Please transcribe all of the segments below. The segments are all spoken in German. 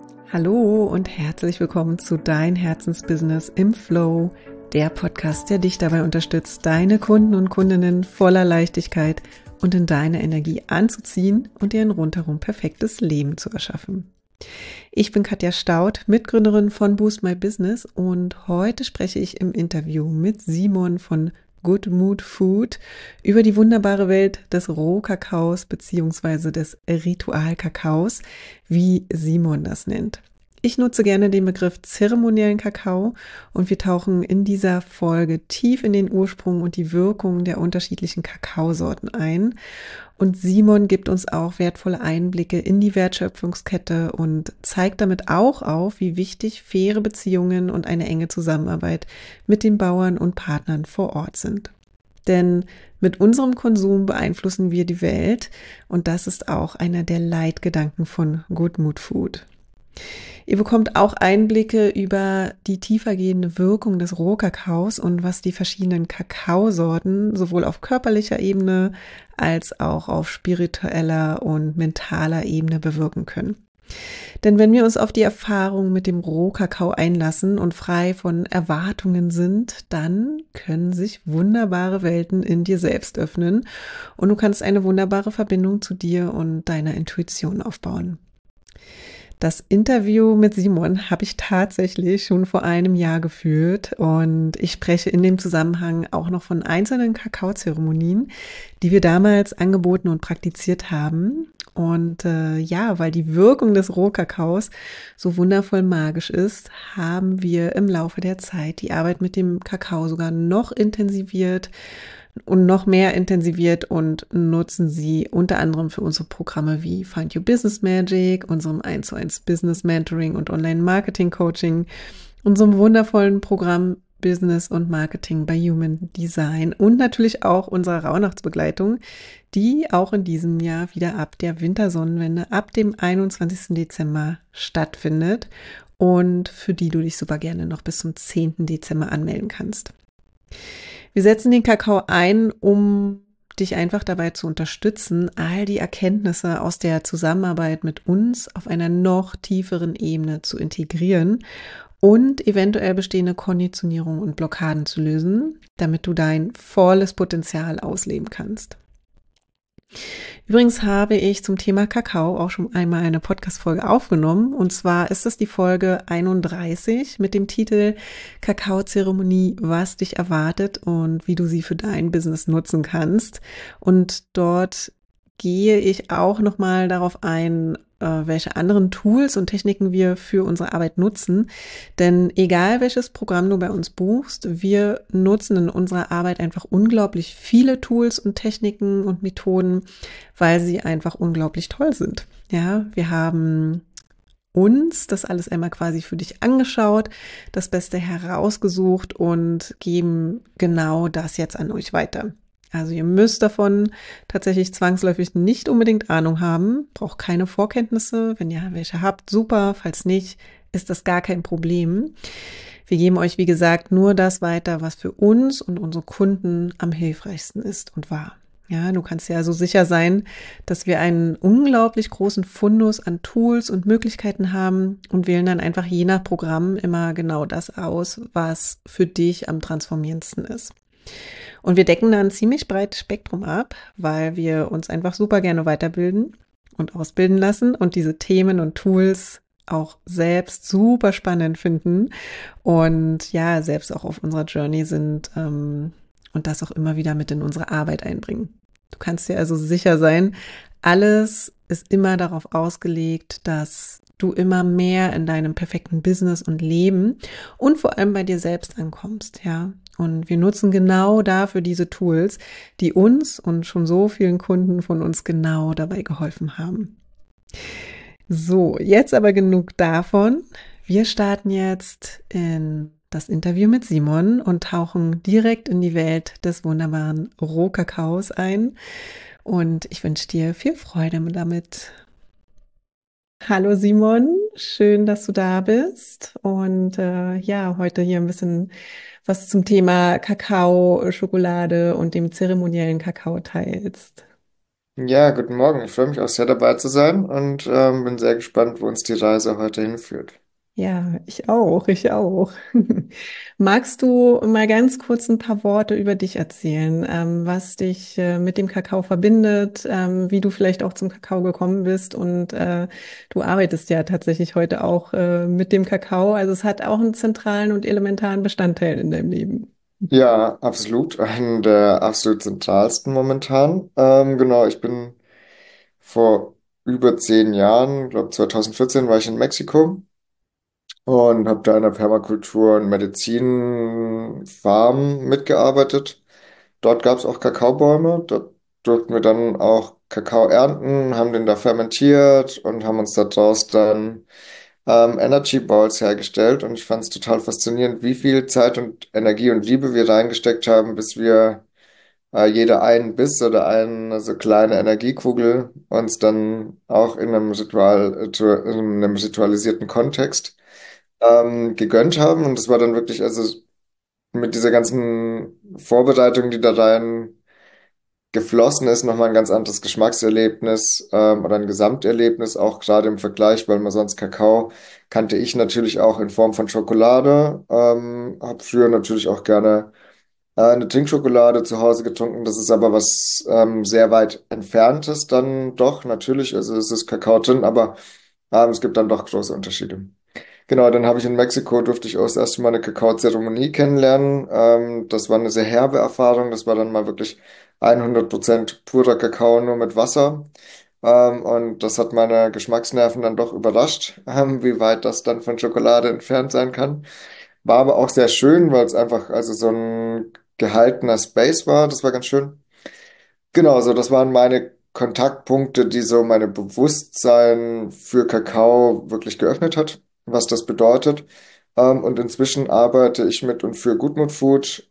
Hallo und herzlich willkommen zu Dein Herzensbusiness im Flow, der Podcast, der dich dabei unterstützt, deine Kunden und Kundinnen voller Leichtigkeit und in deine Energie anzuziehen und dir ein rundherum perfektes Leben zu erschaffen. Ich bin Katja Staud, Mitgründerin von Boost My Business, und heute spreche ich im Interview mit Simon von Good Mood Food über die wunderbare Welt des Rohkakaos bzw. des Ritualkakaos, wie Simon das nennt. Ich nutze gerne den Begriff zeremoniellen Kakao und wir tauchen in dieser Folge tief in den Ursprung und die Wirkung der unterschiedlichen Kakaosorten ein. Und Simon gibt uns auch wertvolle Einblicke in die Wertschöpfungskette und zeigt damit auch auf, wie wichtig faire Beziehungen und eine enge Zusammenarbeit mit den Bauern und Partnern vor Ort sind. Denn mit unserem Konsum beeinflussen wir die Welt, und das ist auch einer der Leitgedanken von Good Mood Food. Ihr bekommt auch Einblicke über die tiefergehende Wirkung des Rohkakaos und was die verschiedenen Kakaosorten sowohl auf körperlicher Ebene als auch auf spiritueller und mentaler Ebene bewirken können. Denn wenn wir uns auf die Erfahrung mit dem Rohkakao einlassen und frei von Erwartungen sind, dann können sich wunderbare Welten in dir selbst öffnen und du kannst eine wunderbare Verbindung zu dir und deiner Intuition aufbauen. Das Interview mit Simon habe ich tatsächlich schon vor einem Jahr geführt und ich spreche in dem Zusammenhang auch noch von einzelnen Kakaozeremonien, die wir damals angeboten und praktiziert haben. Und weil die Wirkung des Rohkakaos so wundervoll magisch ist, haben wir im Laufe der Zeit die Arbeit mit dem Kakao sogar noch intensiviert und noch mehr intensiviert und nutzen sie unter anderem für unsere Programme wie Find Your Business Magic, unserem 1:1 Business Mentoring und Online Marketing Coaching, unserem wundervollen Programm Business und Marketing by Human Design und natürlich auch unserer Rauhnachtsbegleitung, die auch in diesem Jahr wieder ab der Wintersonnenwende ab dem 21. Dezember stattfindet und für die du dich super gerne noch bis zum 10. Dezember anmelden kannst. Wir setzen den Kakao ein, um dich einfach dabei zu unterstützen, all die Erkenntnisse aus der Zusammenarbeit mit uns auf einer noch tieferen Ebene zu integrieren und eventuell bestehende Konditionierungen und Blockaden zu lösen, damit du dein volles Potenzial ausleben kannst. Übrigens habe ich zum Thema Kakao auch schon einmal eine Podcast-Folge aufgenommen, und zwar ist das die Folge 31 mit dem Titel Kakaozeremonie, was dich erwartet und wie du sie für dein Business nutzen kannst. Und dort gehe ich auch nochmal darauf ein, welche anderen Tools und Techniken wir für unsere Arbeit nutzen. Denn egal welches Programm du bei uns buchst, wir nutzen in unserer Arbeit einfach unglaublich viele Tools und Techniken und Methoden, weil sie einfach unglaublich toll sind. Ja, wir haben uns das alles einmal quasi für dich angeschaut, das Beste herausgesucht und geben genau das jetzt an euch weiter. Also ihr müsst davon tatsächlich zwangsläufig nicht unbedingt Ahnung haben, braucht keine Vorkenntnisse. Wenn ihr welche habt, super. Falls nicht, ist das gar kein Problem. Wir geben euch, wie gesagt, nur das weiter, was für uns und unsere Kunden am hilfreichsten ist und war. Ja, du kannst ja so sicher sein, dass wir einen unglaublich großen Fundus an Tools und Möglichkeiten haben und wählen dann einfach je nach Programm immer genau das aus, was für dich am transformierendsten ist. Und wir decken da ein ziemlich breites Spektrum ab, weil wir uns einfach super gerne weiterbilden und ausbilden lassen und diese Themen und Tools auch selbst super spannend finden und ja, selbst auch auf unserer Journey sind und das auch immer wieder mit in unsere Arbeit einbringen. Du kannst dir also sicher sein, alles ist immer darauf ausgelegt, dass du immer mehr in deinem perfekten Business und Leben und vor allem bei dir selbst ankommst, ja. Und wir nutzen genau dafür diese Tools, die uns und schon so vielen Kunden von uns genau dabei geholfen haben. So, jetzt aber genug davon. Wir starten jetzt in das Interview mit Simon und tauchen direkt in die Welt des wunderbaren Rohkakaos ein. Und ich wünsche dir viel Freude damit. Hallo Simon, schön, dass du da bist und heute hier ein bisschen was zum Thema Kakao, Schokolade und dem zeremoniellen Kakao teilst. Ja, guten Morgen. Ich freue mich auch sehr dabei zu sein und bin sehr gespannt, wo uns die Reise heute hinführt. Ja, ich auch, ich auch. Magst du mal ganz kurz ein paar Worte über dich erzählen, was dich mit dem Kakao verbindet, wie du vielleicht auch zum Kakao gekommen bist und du arbeitest ja tatsächlich heute auch mit dem Kakao, also es hat auch einen zentralen und elementaren Bestandteil in deinem Leben. Ja, absolut. Einen der absolut zentralsten momentan. Genau, ich bin vor über 10 Jahren, glaube 2014, war ich in Mexiko und habe da in der Permakultur- und Medizinfarm mitgearbeitet. Dort gab es auch Kakaobäume. Dort durften wir dann auch Kakao ernten, haben den da fermentiert und haben uns daraus dann Energy Balls hergestellt. Und ich fand es total faszinierend, wie viel Zeit und Energie und Liebe wir reingesteckt haben, bis wir jeder einen Biss oder eine so kleine Energiekugel uns dann auch in einem in einem ritualisierten Kontext gegönnt haben. Und das war dann wirklich, also mit dieser ganzen Vorbereitung, die da rein geflossen ist, nochmal ein ganz anderes Geschmackserlebnis oder ein Gesamterlebnis, auch gerade im Vergleich, weil man sonst Kakao kannte ich natürlich auch in Form von Schokolade, habe früher natürlich auch gerne eine Trinkschokolade zu Hause getrunken. Das ist aber was sehr weit entferntes dann doch, natürlich, also es ist Kakao drin, aber es gibt dann doch große Unterschiede. Genau, dann habe ich in Mexiko, durfte ich auch das erste Mal eine Kakaozeremonie kennenlernen. Das war eine sehr herbe Erfahrung. Das war dann mal wirklich 100% purer Kakao nur mit Wasser. Und das hat meine Geschmacksnerven dann doch überrascht, wie weit das dann von Schokolade entfernt sein kann. War aber auch sehr schön, weil es einfach also so ein gehaltener Space war. Das war ganz schön. Genau, so das waren meine Kontaktpunkte, die so meine Bewusstsein für Kakao wirklich geöffnet hat, was das bedeutet. Und inzwischen arbeite ich mit und für Goodmood Food.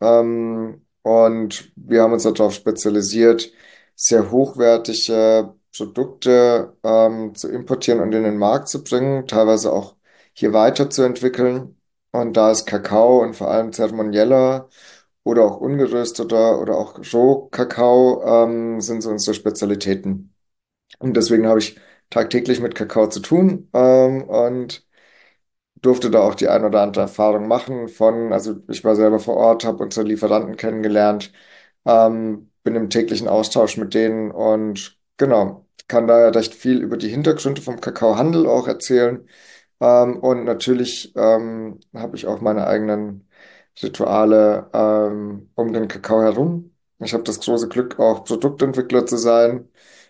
Und wir haben uns darauf spezialisiert, sehr hochwertige Produkte zu importieren und in den Markt zu bringen, teilweise auch hier weiterzuentwickeln. Und da ist Kakao und vor allem Ceremonieller oder auch ungerösteter oder auch Rohkakao sind so unsere Spezialitäten. Und deswegen habe ich tagtäglich mit Kakao zu tun und durfte da auch die ein oder andere Erfahrung machen also ich war selber vor Ort, habe unsere Lieferanten kennengelernt, bin im täglichen Austausch mit denen und genau, kann daher recht viel über die Hintergründe vom Kakaohandel auch erzählen. Und natürlich habe ich auch meine eigenen Rituale um den Kakao herum. Ich habe das große Glück, auch Produktentwickler zu sein.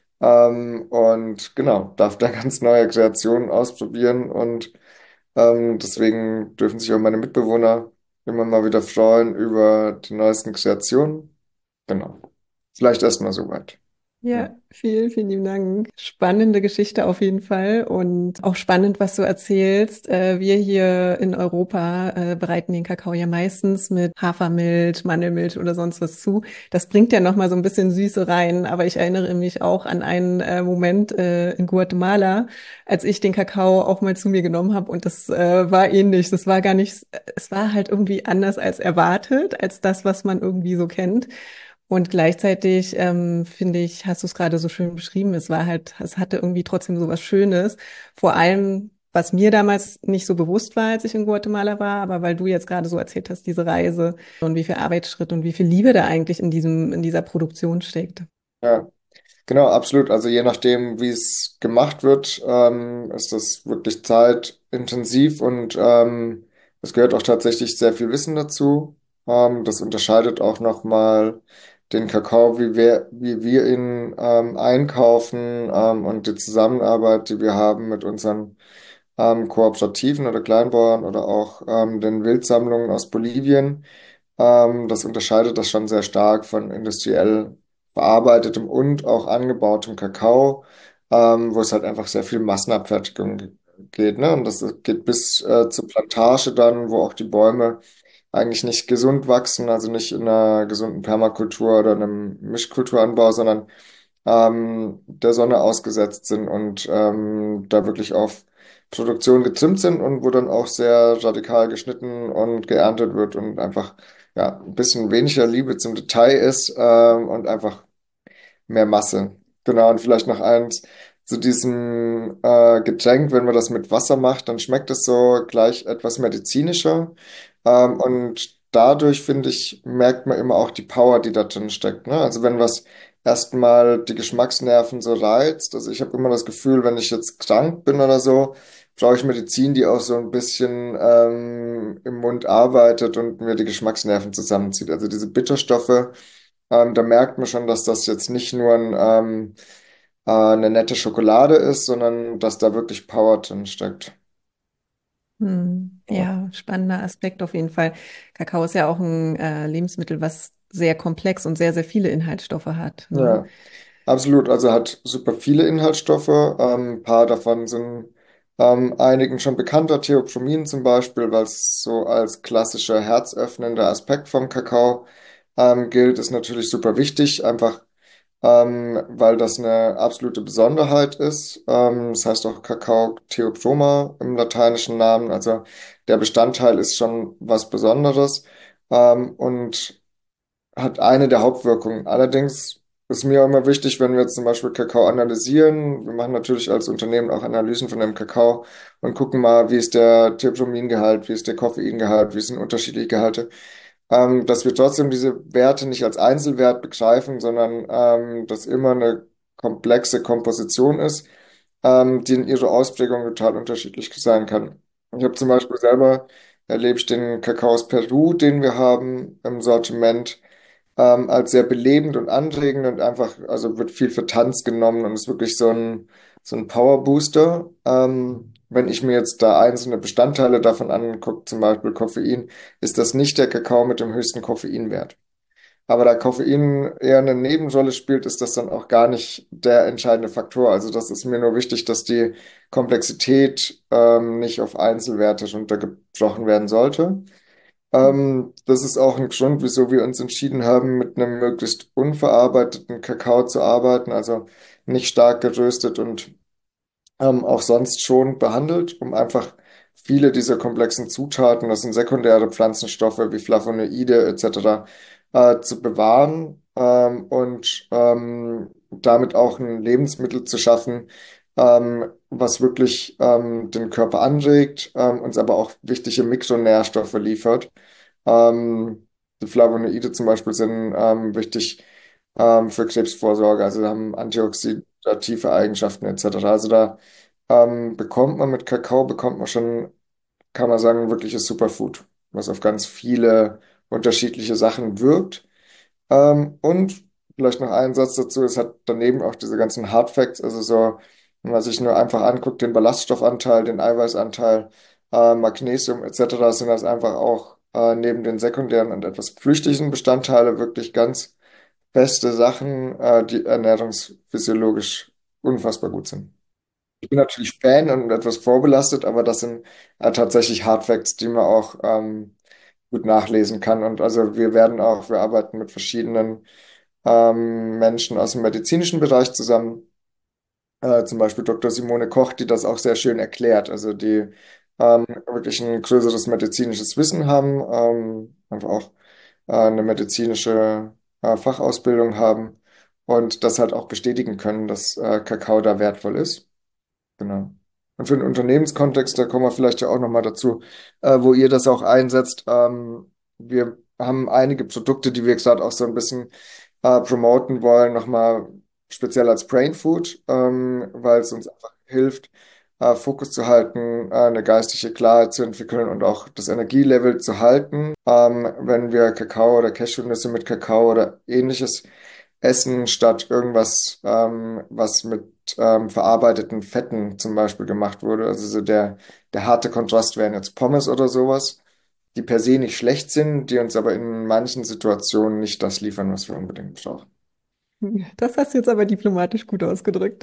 Und genau, darf da ganz neue Kreationen ausprobieren und deswegen dürfen sich auch meine Mitbewohner immer mal wieder freuen über die neuesten Kreationen. Genau. Vielleicht erstmal soweit. Ja, Ja. vielen, vielen lieben Dank. Spannende Geschichte auf jeden Fall und auch spannend, was du erzählst. Wir hier in Europa bereiten den Kakao ja meistens mit Hafermilch, Mandelmilch oder sonst was zu. Das bringt ja noch mal so ein bisschen Süße rein. Aber ich erinnere mich auch an einen Moment in Guatemala, als ich den Kakao auch mal zu mir genommen habe und das war ähnlich. Das war gar nicht, es war halt irgendwie anders als erwartet, als das, was man irgendwie so kennt. Und gleichzeitig finde ich, hast du es gerade so schön beschrieben, es war halt, es hatte irgendwie trotzdem so was Schönes. Vor allem, was mir damals nicht so bewusst war, als ich in Guatemala war, aber weil du jetzt gerade so erzählt hast, diese Reise und wie viel Arbeitsschritt und wie viel Liebe da eigentlich in dieser Produktion steckt. Ja. Genau, absolut. Also je nachdem, wie es gemacht wird, ist das wirklich zeitintensiv und es gehört auch tatsächlich sehr viel Wissen dazu. Das unterscheidet auch nochmal den Kakao, wie wir ihn einkaufen und die Zusammenarbeit, die wir haben mit unseren Kooperativen oder Kleinbauern oder auch den Wildsammlungen aus Bolivien. Das unterscheidet das schon sehr stark von industriell verarbeitetem und auch angebautem Kakao, wo es halt einfach sehr viel Massenabfertigung geht, ne? Und das geht bis zur Plantage dann, wo auch die Bäume eigentlich nicht gesund wachsen, also nicht in einer gesunden Permakultur oder einem Mischkulturanbau, sondern der Sonne ausgesetzt sind und da wirklich auf Produktion getrimmt sind und wo dann auch sehr radikal geschnitten und geerntet wird und einfach ja ein bisschen weniger Liebe zum Detail ist und einfach mehr Masse. Genau, und vielleicht noch eins zu diesem Getränk, wenn man das mit Wasser macht, dann schmeckt es so gleich etwas medizinischer. Und dadurch, finde ich, merkt man immer auch die Power, die da drin steckt. Ne? Also wenn was erstmal die Geschmacksnerven so reizt, also ich habe immer das Gefühl, wenn ich jetzt krank bin oder so, brauche ich Medizin, die auch so ein bisschen im Mund arbeitet und mir die Geschmacksnerven zusammenzieht. Also diese Bitterstoffe. Da merkt man schon, dass das jetzt nicht nur eine nette Schokolade ist, sondern dass da wirklich Power drin steckt. Ja, Ja, spannender Aspekt auf jeden Fall. Kakao ist ja auch ein Lebensmittel, was sehr komplex und sehr, sehr viele Inhaltsstoffe hat, ne? ja, absolut. Also hat super viele Inhaltsstoffe. Ein paar davon sind einigen schon bekannter, Theobromin zum Beispiel, weil es so als klassischer herzöffnender Aspekt vom Kakao gilt, ist natürlich super wichtig, einfach weil das eine absolute Besonderheit ist. Das heißt auch Kakao Theobroma im lateinischen Namen. Also der Bestandteil ist schon was Besonderes und hat eine der Hauptwirkungen. Allerdings ist mir auch immer wichtig, wenn wir jetzt zum Beispiel Kakao analysieren, wir machen natürlich als Unternehmen auch Analysen von dem Kakao und gucken mal, wie ist der Theobromingehalt, wie ist der Koffeingehalt, wie sind unterschiedliche Gehalte, dass wir trotzdem diese Werte nicht als Einzelwert begreifen, sondern dass immer eine komplexe Komposition ist, die in ihrer Ausprägung total unterschiedlich sein kann. Ich habe zum Beispiel selber erlebe ich den Kakao aus Peru, den wir haben im Sortiment, als sehr belebend und anregend und einfach, also wird viel für Tanz genommen und ist wirklich so ein Power Booster. Wenn ich mir jetzt da einzelne Bestandteile davon angucke, zum Beispiel Koffein, ist das nicht der Kakao mit dem höchsten Koffeinwert. Aber da Koffein eher eine Nebenrolle spielt, ist das dann auch gar nicht der entscheidende Faktor. Also das ist mir nur wichtig, dass die Komplexität nicht auf Einzelwerte runtergebrochen werden sollte. Das ist auch ein Grund, wieso wir uns entschieden haben, mit einem möglichst unverarbeiteten Kakao zu arbeiten, also nicht stark geröstet und auch sonst schon behandelt, um einfach viele dieser komplexen Zutaten, das sind sekundäre Pflanzenstoffe wie Flavonoide etc., zu bewahren und damit auch ein Lebensmittel zu schaffen, was wirklich den Körper anregt, uns aber auch wichtige Mikronährstoffe liefert. Die Flavonoide zum Beispiel sind wichtig für Krebsvorsorge, also haben antioxidative Eigenschaften etc. Also da bekommt man mit Kakao, bekommt man schon, kann man sagen, ein wirkliches Superfood, was auf ganz viele unterschiedliche Sachen wirkt. Und vielleicht noch ein Satz dazu, es hat daneben auch diese ganzen Hard Facts, also so, wenn man sich nur einfach anguckt, den Ballaststoffanteil, den Eiweißanteil, Magnesium etc., sind das einfach auch neben den sekundären und etwas flüchtigen Bestandteile wirklich ganz beste Sachen, die ernährungsphysiologisch unfassbar gut sind. Ich bin natürlich Fan und etwas vorbelastet, aber das sind tatsächlich Hard Facts, die man auch gut nachlesen kann. Und also wir arbeiten mit verschiedenen Menschen aus dem medizinischen Bereich zusammen, zum Beispiel Dr. Simone Koch, die das auch sehr schön erklärt, also die wirklich ein größeres medizinisches Wissen haben, einfach auch eine medizinische Fachausbildung haben und das halt auch bestätigen können, dass Kakao da wertvoll ist. Genau. Und für den Unternehmenskontext, da kommen wir vielleicht ja auch nochmal dazu, wo ihr das auch einsetzt. Wir haben einige Produkte, die wir gerade auch so ein bisschen promoten wollen, nochmal speziell als Brain Food, weil es uns einfach hilft, Fokus zu halten, eine geistige Klarheit zu entwickeln und auch das Energielevel zu halten. Wenn wir Kakao oder Cashewnüsse mit Kakao oder ähnliches essen, statt irgendwas, was mit verarbeiteten Fetten zum Beispiel gemacht wurde. Also so der harte Kontrast wären jetzt Pommes oder sowas, die per se nicht schlecht sind, die uns aber in manchen Situationen nicht das liefern, was wir unbedingt brauchen. Das hast du jetzt aber diplomatisch gut ausgedrückt.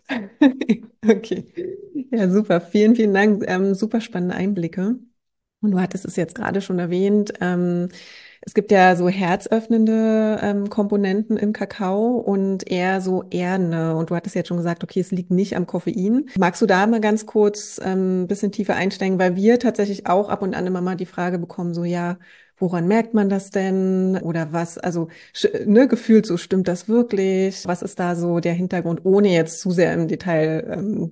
Okay. Ja, super. Vielen, vielen Dank. Super spannende Einblicke. Und du hattest es jetzt gerade schon erwähnt. Es gibt ja so herzöffnende Komponenten im Kakao und eher so erdende. Und du hattest jetzt schon gesagt, okay, es liegt nicht am Koffein. Magst du da mal ganz kurz ein bisschen tiefer einsteigen, weil wir tatsächlich auch ab und an immer mal die Frage bekommen, so ja, woran merkt man das denn? Oder was, also ne, gefühlt so, stimmt das wirklich? Was ist da so der Hintergrund, ohne jetzt zu sehr im Detail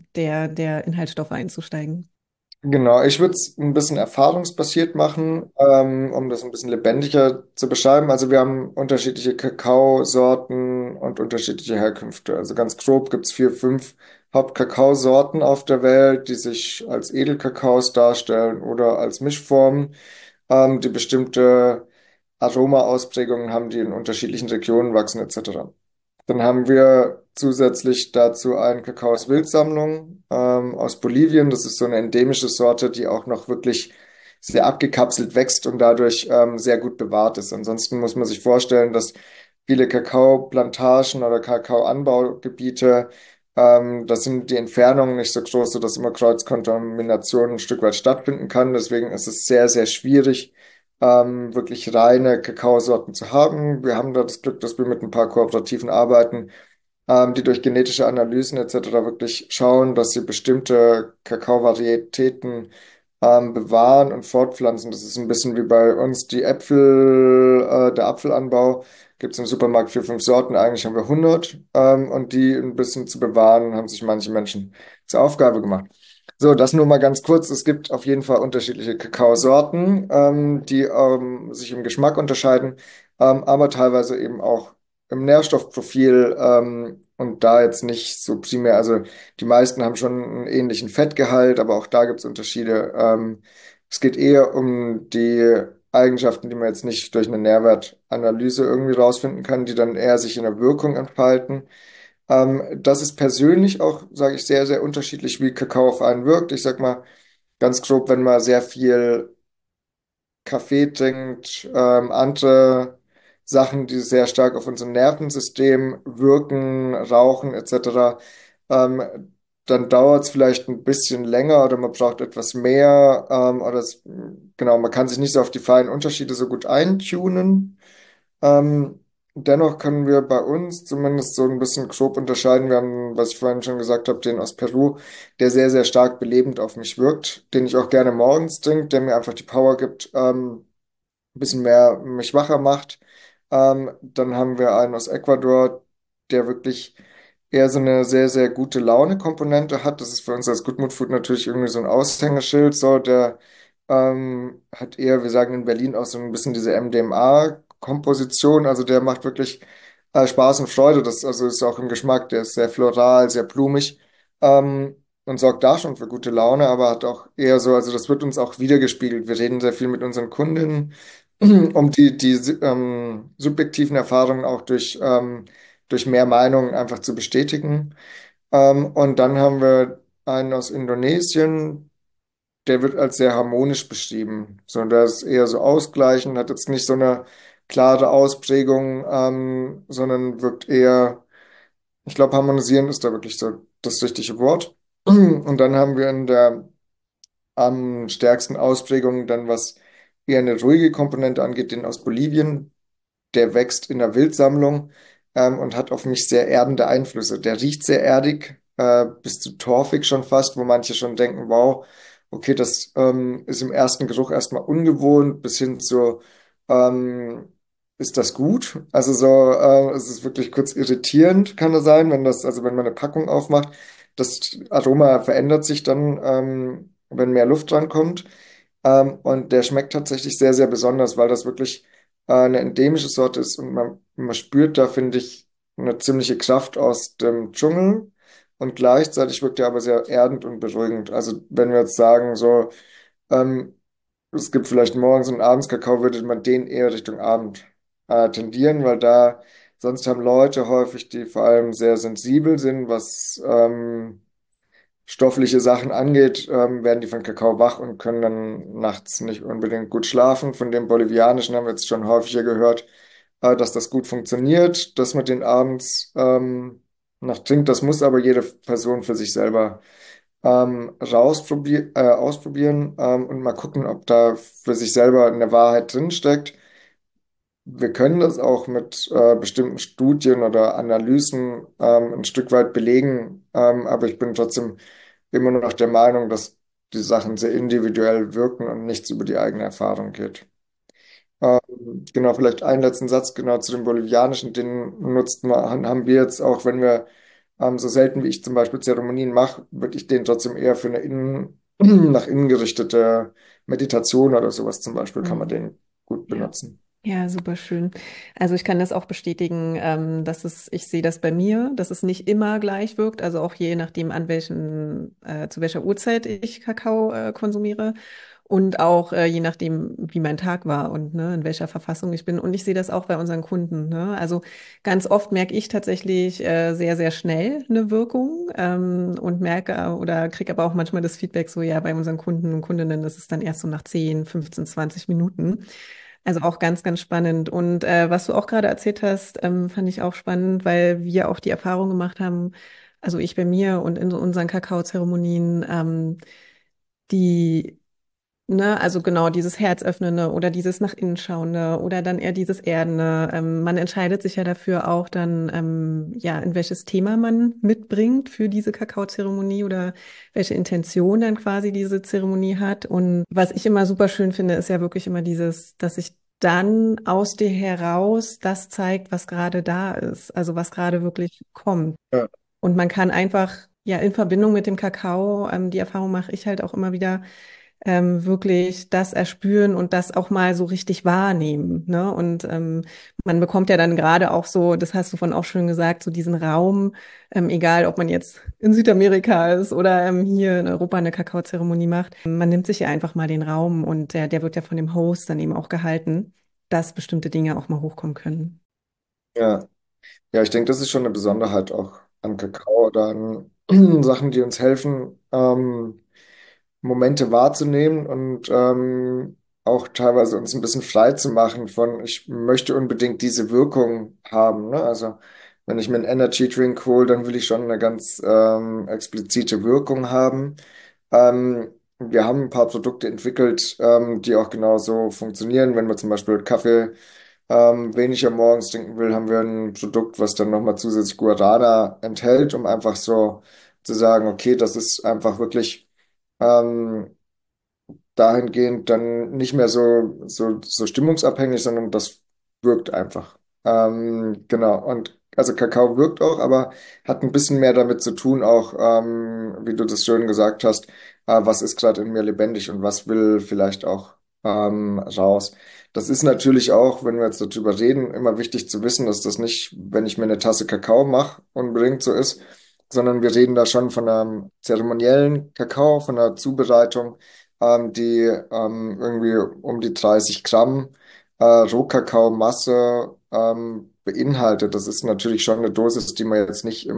der Inhaltsstoffe einzusteigen? Genau, ich würde es ein bisschen erfahrungsbasiert machen, um das ein bisschen lebendiger zu beschreiben. Also wir haben unterschiedliche Kakaosorten und unterschiedliche Herkünfte. Also ganz grob gibt es vier, fünf Hauptkakaosorten auf der Welt, die sich als Edelkakaos darstellen oder als Mischformen, die bestimmte Aromaausprägungen haben, die in unterschiedlichen Regionen wachsen etc. Dann haben wir zusätzlich dazu einen Kakao aus Wildsammlung aus Bolivien. Das ist so eine endemische Sorte, die auch noch wirklich sehr abgekapselt wächst und dadurch sehr gut bewahrt ist. Ansonsten muss man sich vorstellen, dass viele Kakaoplantagen oder Kakaoanbaugebiete, das sind die Entfernungen nicht so groß, sodass immer Kreuzkontamination ein Stück weit stattfinden kann. Deswegen ist es sehr, sehr schwierig, wirklich reine Kakaosorten zu haben. Wir haben da das Glück, dass wir mit ein paar Kooperativen arbeiten, die durch genetische Analysen etc. wirklich schauen, dass sie bestimmte Kakaovarietäten bewahren und fortpflanzen. Das ist ein bisschen wie bei uns die Äpfel, der Apfelanbau. Gibt es im Supermarkt vier, fünf Sorten, eigentlich haben wir 100 und die ein bisschen zu bewahren, haben sich manche Menschen zur Aufgabe gemacht. So, das nur mal ganz kurz. Es gibt auf jeden Fall unterschiedliche Kakaosorten, die sich im Geschmack unterscheiden, aber teilweise eben auch im Nährstoffprofil und da jetzt nicht so primär, also die meisten haben schon einen ähnlichen Fettgehalt, aber auch da gibt es Unterschiede. Es geht eher um die Eigenschaften, die man jetzt nicht durch eine Nährwertanalyse irgendwie rausfinden kann, die dann eher sich in der Wirkung entfalten. Das ist persönlich auch, sage ich, sehr, sehr unterschiedlich, wie Kakao auf einen wirkt. Ich sag mal ganz grob, wenn man sehr viel Kaffee trinkt, andere Sachen, die sehr stark auf unser Nervensystem wirken, Rauchen etc., dann dauert es vielleicht ein bisschen länger oder man braucht etwas mehr genau, man kann sich nicht so auf die feinen Unterschiede so gut eintunen. Ähm, Dennoch können wir bei uns zumindest so ein bisschen grob unterscheiden. Wir haben, was ich vorhin schon gesagt habe, den aus Peru, der sehr, sehr stark belebend auf mich wirkt, den ich auch gerne morgens trinke, der mir einfach die Power gibt, ein bisschen mehr mich wacher macht. Dann haben wir einen aus Ecuador, der wirklich eher so eine sehr, sehr gute Laune-Komponente hat. Das ist für uns als Good Mood Food natürlich irgendwie so ein Aushängeschild. So, der hat eher, wir sagen in Berlin auch so ein bisschen diese MDMA-Komposition. Also der macht wirklich Spaß und Freude. Das also ist auch im Geschmack, der ist sehr floral, sehr blumig. Und sorgt da schon für gute Laune, aber hat auch eher so, also das wird uns auch wiedergespiegelt. Wir reden sehr viel mit unseren Kundinnen, um die subjektiven Erfahrungen auch durch mehr Meinungen einfach zu bestätigen. Und dann haben wir einen aus Indonesien, der wird als sehr harmonisch beschrieben. So, der ist eher so ausgleichend, hat jetzt nicht so eine klare Ausprägung, sondern wirkt eher, ich glaube, harmonisieren ist da wirklich so das richtige Wort. Und dann haben wir in der am stärksten Ausprägung dann, was eher eine ruhige Komponente angeht, den aus Bolivien. Der wächst in der Wildsammlung und hat auf mich sehr erdende Einflüsse. Der riecht sehr erdig, bis zu torfig schon fast, wo manche schon denken, wow, okay, das ist im ersten Geruch erstmal ungewohnt, bis hin zu, ähm, ist das gut? Also so, es ist wirklich kurz irritierend, kann das sein, wenn das, also wenn man eine Packung aufmacht, das Aroma verändert sich dann, wenn mehr Luft dran kommt. Und der schmeckt tatsächlich sehr, sehr besonders, weil das wirklich eine endemische Sorte ist und man spürt da, finde ich, eine ziemliche Kraft aus dem Dschungel und gleichzeitig wirkt er aber sehr erdend und beruhigend. Also wenn wir jetzt sagen, so, ähm, es gibt vielleicht morgens und abends Kakao, würde man den eher Richtung Abend tendieren, weil da sonst haben Leute häufig, die vor allem sehr sensibel sind, was stoffliche Sachen angeht, werden die von Kakao wach und können dann nachts nicht unbedingt gut schlafen. Von dem Bolivianischen haben wir jetzt schon häufiger gehört, dass das gut funktioniert, dass man den abends noch trinkt. Das muss aber jede Person für sich selber ausprobieren und mal gucken, ob da für sich selber eine Wahrheit drinsteckt. Wir können das auch mit bestimmten Studien oder Analysen ein Stück weit belegen, aber ich bin trotzdem immer noch der Meinung, dass die Sachen sehr individuell wirken und nichts über die eigene Erfahrung geht. Genau, vielleicht einen letzten Satz genau zu dem Bolivianischen, den nutzt man, haben wir jetzt auch, wenn wir so selten wie ich zum Beispiel Zeremonien mache, würde ich den trotzdem eher für eine nach innen gerichtete Meditation oder sowas zum Beispiel, kann man Mhm. den gut Ja. benutzen. Ja, super schön. Also ich kann das auch bestätigen, ich sehe das bei mir, dass es nicht immer gleich wirkt, also auch je nachdem, zu welcher Uhrzeit ich Kakao konsumiere und auch je nachdem, wie mein Tag war und ne, in welcher Verfassung ich bin. Und ich sehe das auch bei unseren Kunden. Ne? Also ganz oft merke ich tatsächlich sehr, sehr schnell eine Wirkung und merke oder kriege aber auch manchmal das Feedback so, ja, bei unseren Kunden und Kundinnen ist es dann erst so nach 10, 15, 20 Minuten. Also auch ganz, ganz spannend. Und was du auch gerade erzählt hast, fand ich auch spannend, weil wir auch die Erfahrung gemacht haben, also ich bei mir und in so unseren Kakaozeremonien, die also genau dieses Herzöffnende oder dieses nach innen schauende oder dann eher dieses Erdende. Man entscheidet sich ja dafür auch dann, ja, in welches Thema man mitbringt für diese Kakaozeremonie oder welche Intention dann quasi diese Zeremonie hat. Und was ich immer super schön finde, ist ja wirklich immer dass sich dann aus dir heraus das zeigt, was gerade da ist, also was gerade wirklich kommt. Ja, Und man kann einfach, ja, in Verbindung mit dem Kakao, die Erfahrung mache ich halt auch immer wieder, wirklich das erspüren und das auch mal so richtig wahrnehmen. Ne? Und man bekommt ja dann gerade auch so, das hast du von auch schön gesagt, so diesen Raum, egal ob man jetzt in Südamerika ist oder hier in Europa eine Kakaozeremonie macht, man nimmt sich ja einfach mal den Raum und der wird ja von dem Host dann eben auch gehalten, dass bestimmte Dinge auch mal hochkommen können. ja. Ja, ich denke, das ist schon eine Besonderheit auch an Kakao oder an Sachen, die uns helfen, Momente wahrzunehmen und auch teilweise uns ein bisschen frei zu machen von, ich möchte unbedingt diese Wirkung haben. Ne? Also wenn ich mir einen Energy Drink hole, dann will ich schon eine ganz explizite Wirkung haben. Wir haben ein paar Produkte entwickelt, die auch genauso funktionieren. Wenn man zum Beispiel Kaffee weniger morgens trinken will, haben wir ein Produkt, was dann nochmal zusätzlich Guarana enthält, um einfach so zu sagen, okay, das ist einfach wirklich ähm, dahingehend dann nicht mehr so stimmungsabhängig, sondern das wirkt einfach. Genau. Und also Kakao wirkt auch, aber hat ein bisschen mehr damit zu tun, auch, wie du das schön gesagt hast, was ist gerade in mir lebendig und was will vielleicht auch raus. Das ist natürlich auch, wenn wir jetzt darüber reden, immer wichtig zu wissen, dass das nicht, wenn ich mir eine Tasse Kakao mache, unbedingt so ist, sondern wir reden da schon von einem zeremoniellen Kakao, von einer Zubereitung die irgendwie um die 30 Gramm Rohkakaomasse beinhaltet. Das ist natürlich schon eine Dosis, die man jetzt nicht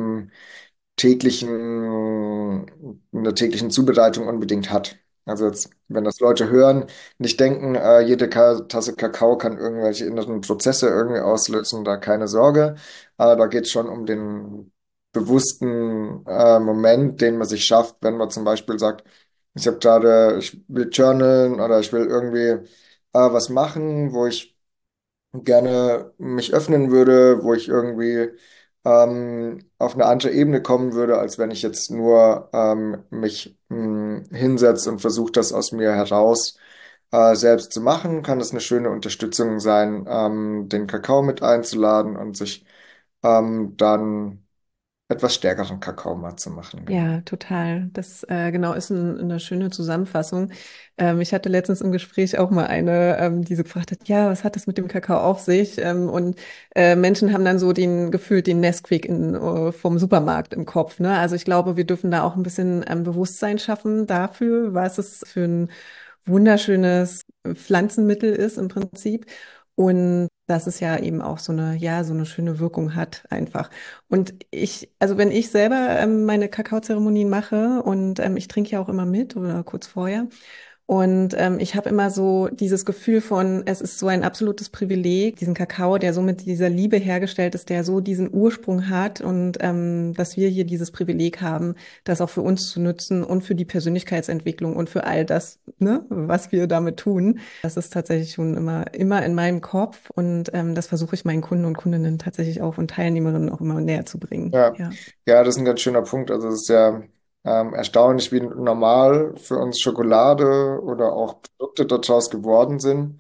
in der täglichen Zubereitung unbedingt hat. Also jetzt, wenn das Leute hören, nicht denken, jede Tasse Kakao kann irgendwelche inneren Prozesse irgendwie auslösen, da keine Sorge. Da geht es schon um den bewussten Moment, den man sich schafft, wenn man zum Beispiel sagt, ich will journalen oder ich will irgendwie was machen, wo ich gerne mich öffnen würde, wo ich irgendwie auf eine andere Ebene kommen würde, als wenn ich jetzt nur mich hinsetze und versuche, das aus mir heraus selbst zu machen, kann das eine schöne Unterstützung sein, den Kakao mit einzuladen und sich dann etwas stärkeren Kakao mal zu machen, genau. Ja, total. Das genau ist eine schöne Zusammenfassung. Ich hatte letztens im Gespräch auch mal eine, die so gefragt hat, ja, was hat das mit dem Kakao auf sich? Und Menschen haben dann so gefühlt den Nesquik vom Supermarkt im Kopf. Ne? Also ich glaube, wir dürfen da auch ein bisschen Bewusstsein schaffen dafür, was es für ein wunderschönes Pflanzenmittel ist im Prinzip. Und dass es ja eben auch ja, so eine schöne Wirkung hat einfach. Und also wenn ich selber meine Kakaozeremonien mache und ich trinke ja auch immer mit oder kurz vorher. Und ich habe immer so dieses Gefühl von, es ist so ein absolutes Privileg, diesen Kakao, der so mit dieser Liebe hergestellt ist, der so diesen Ursprung hat und dass wir hier dieses Privileg haben, das auch für uns zu nutzen und für die Persönlichkeitsentwicklung und für all das, ne, was wir damit tun. Das ist tatsächlich schon immer in meinem Kopf und das versuche ich meinen Kunden und Kundinnen tatsächlich auch und Teilnehmerinnen auch immer näher zu bringen. Ja, Ja. ja, das ist ein ganz schöner Punkt. Also es ist ja erstaunlich, wie normal für uns Schokolade oder auch Produkte daraus geworden sind.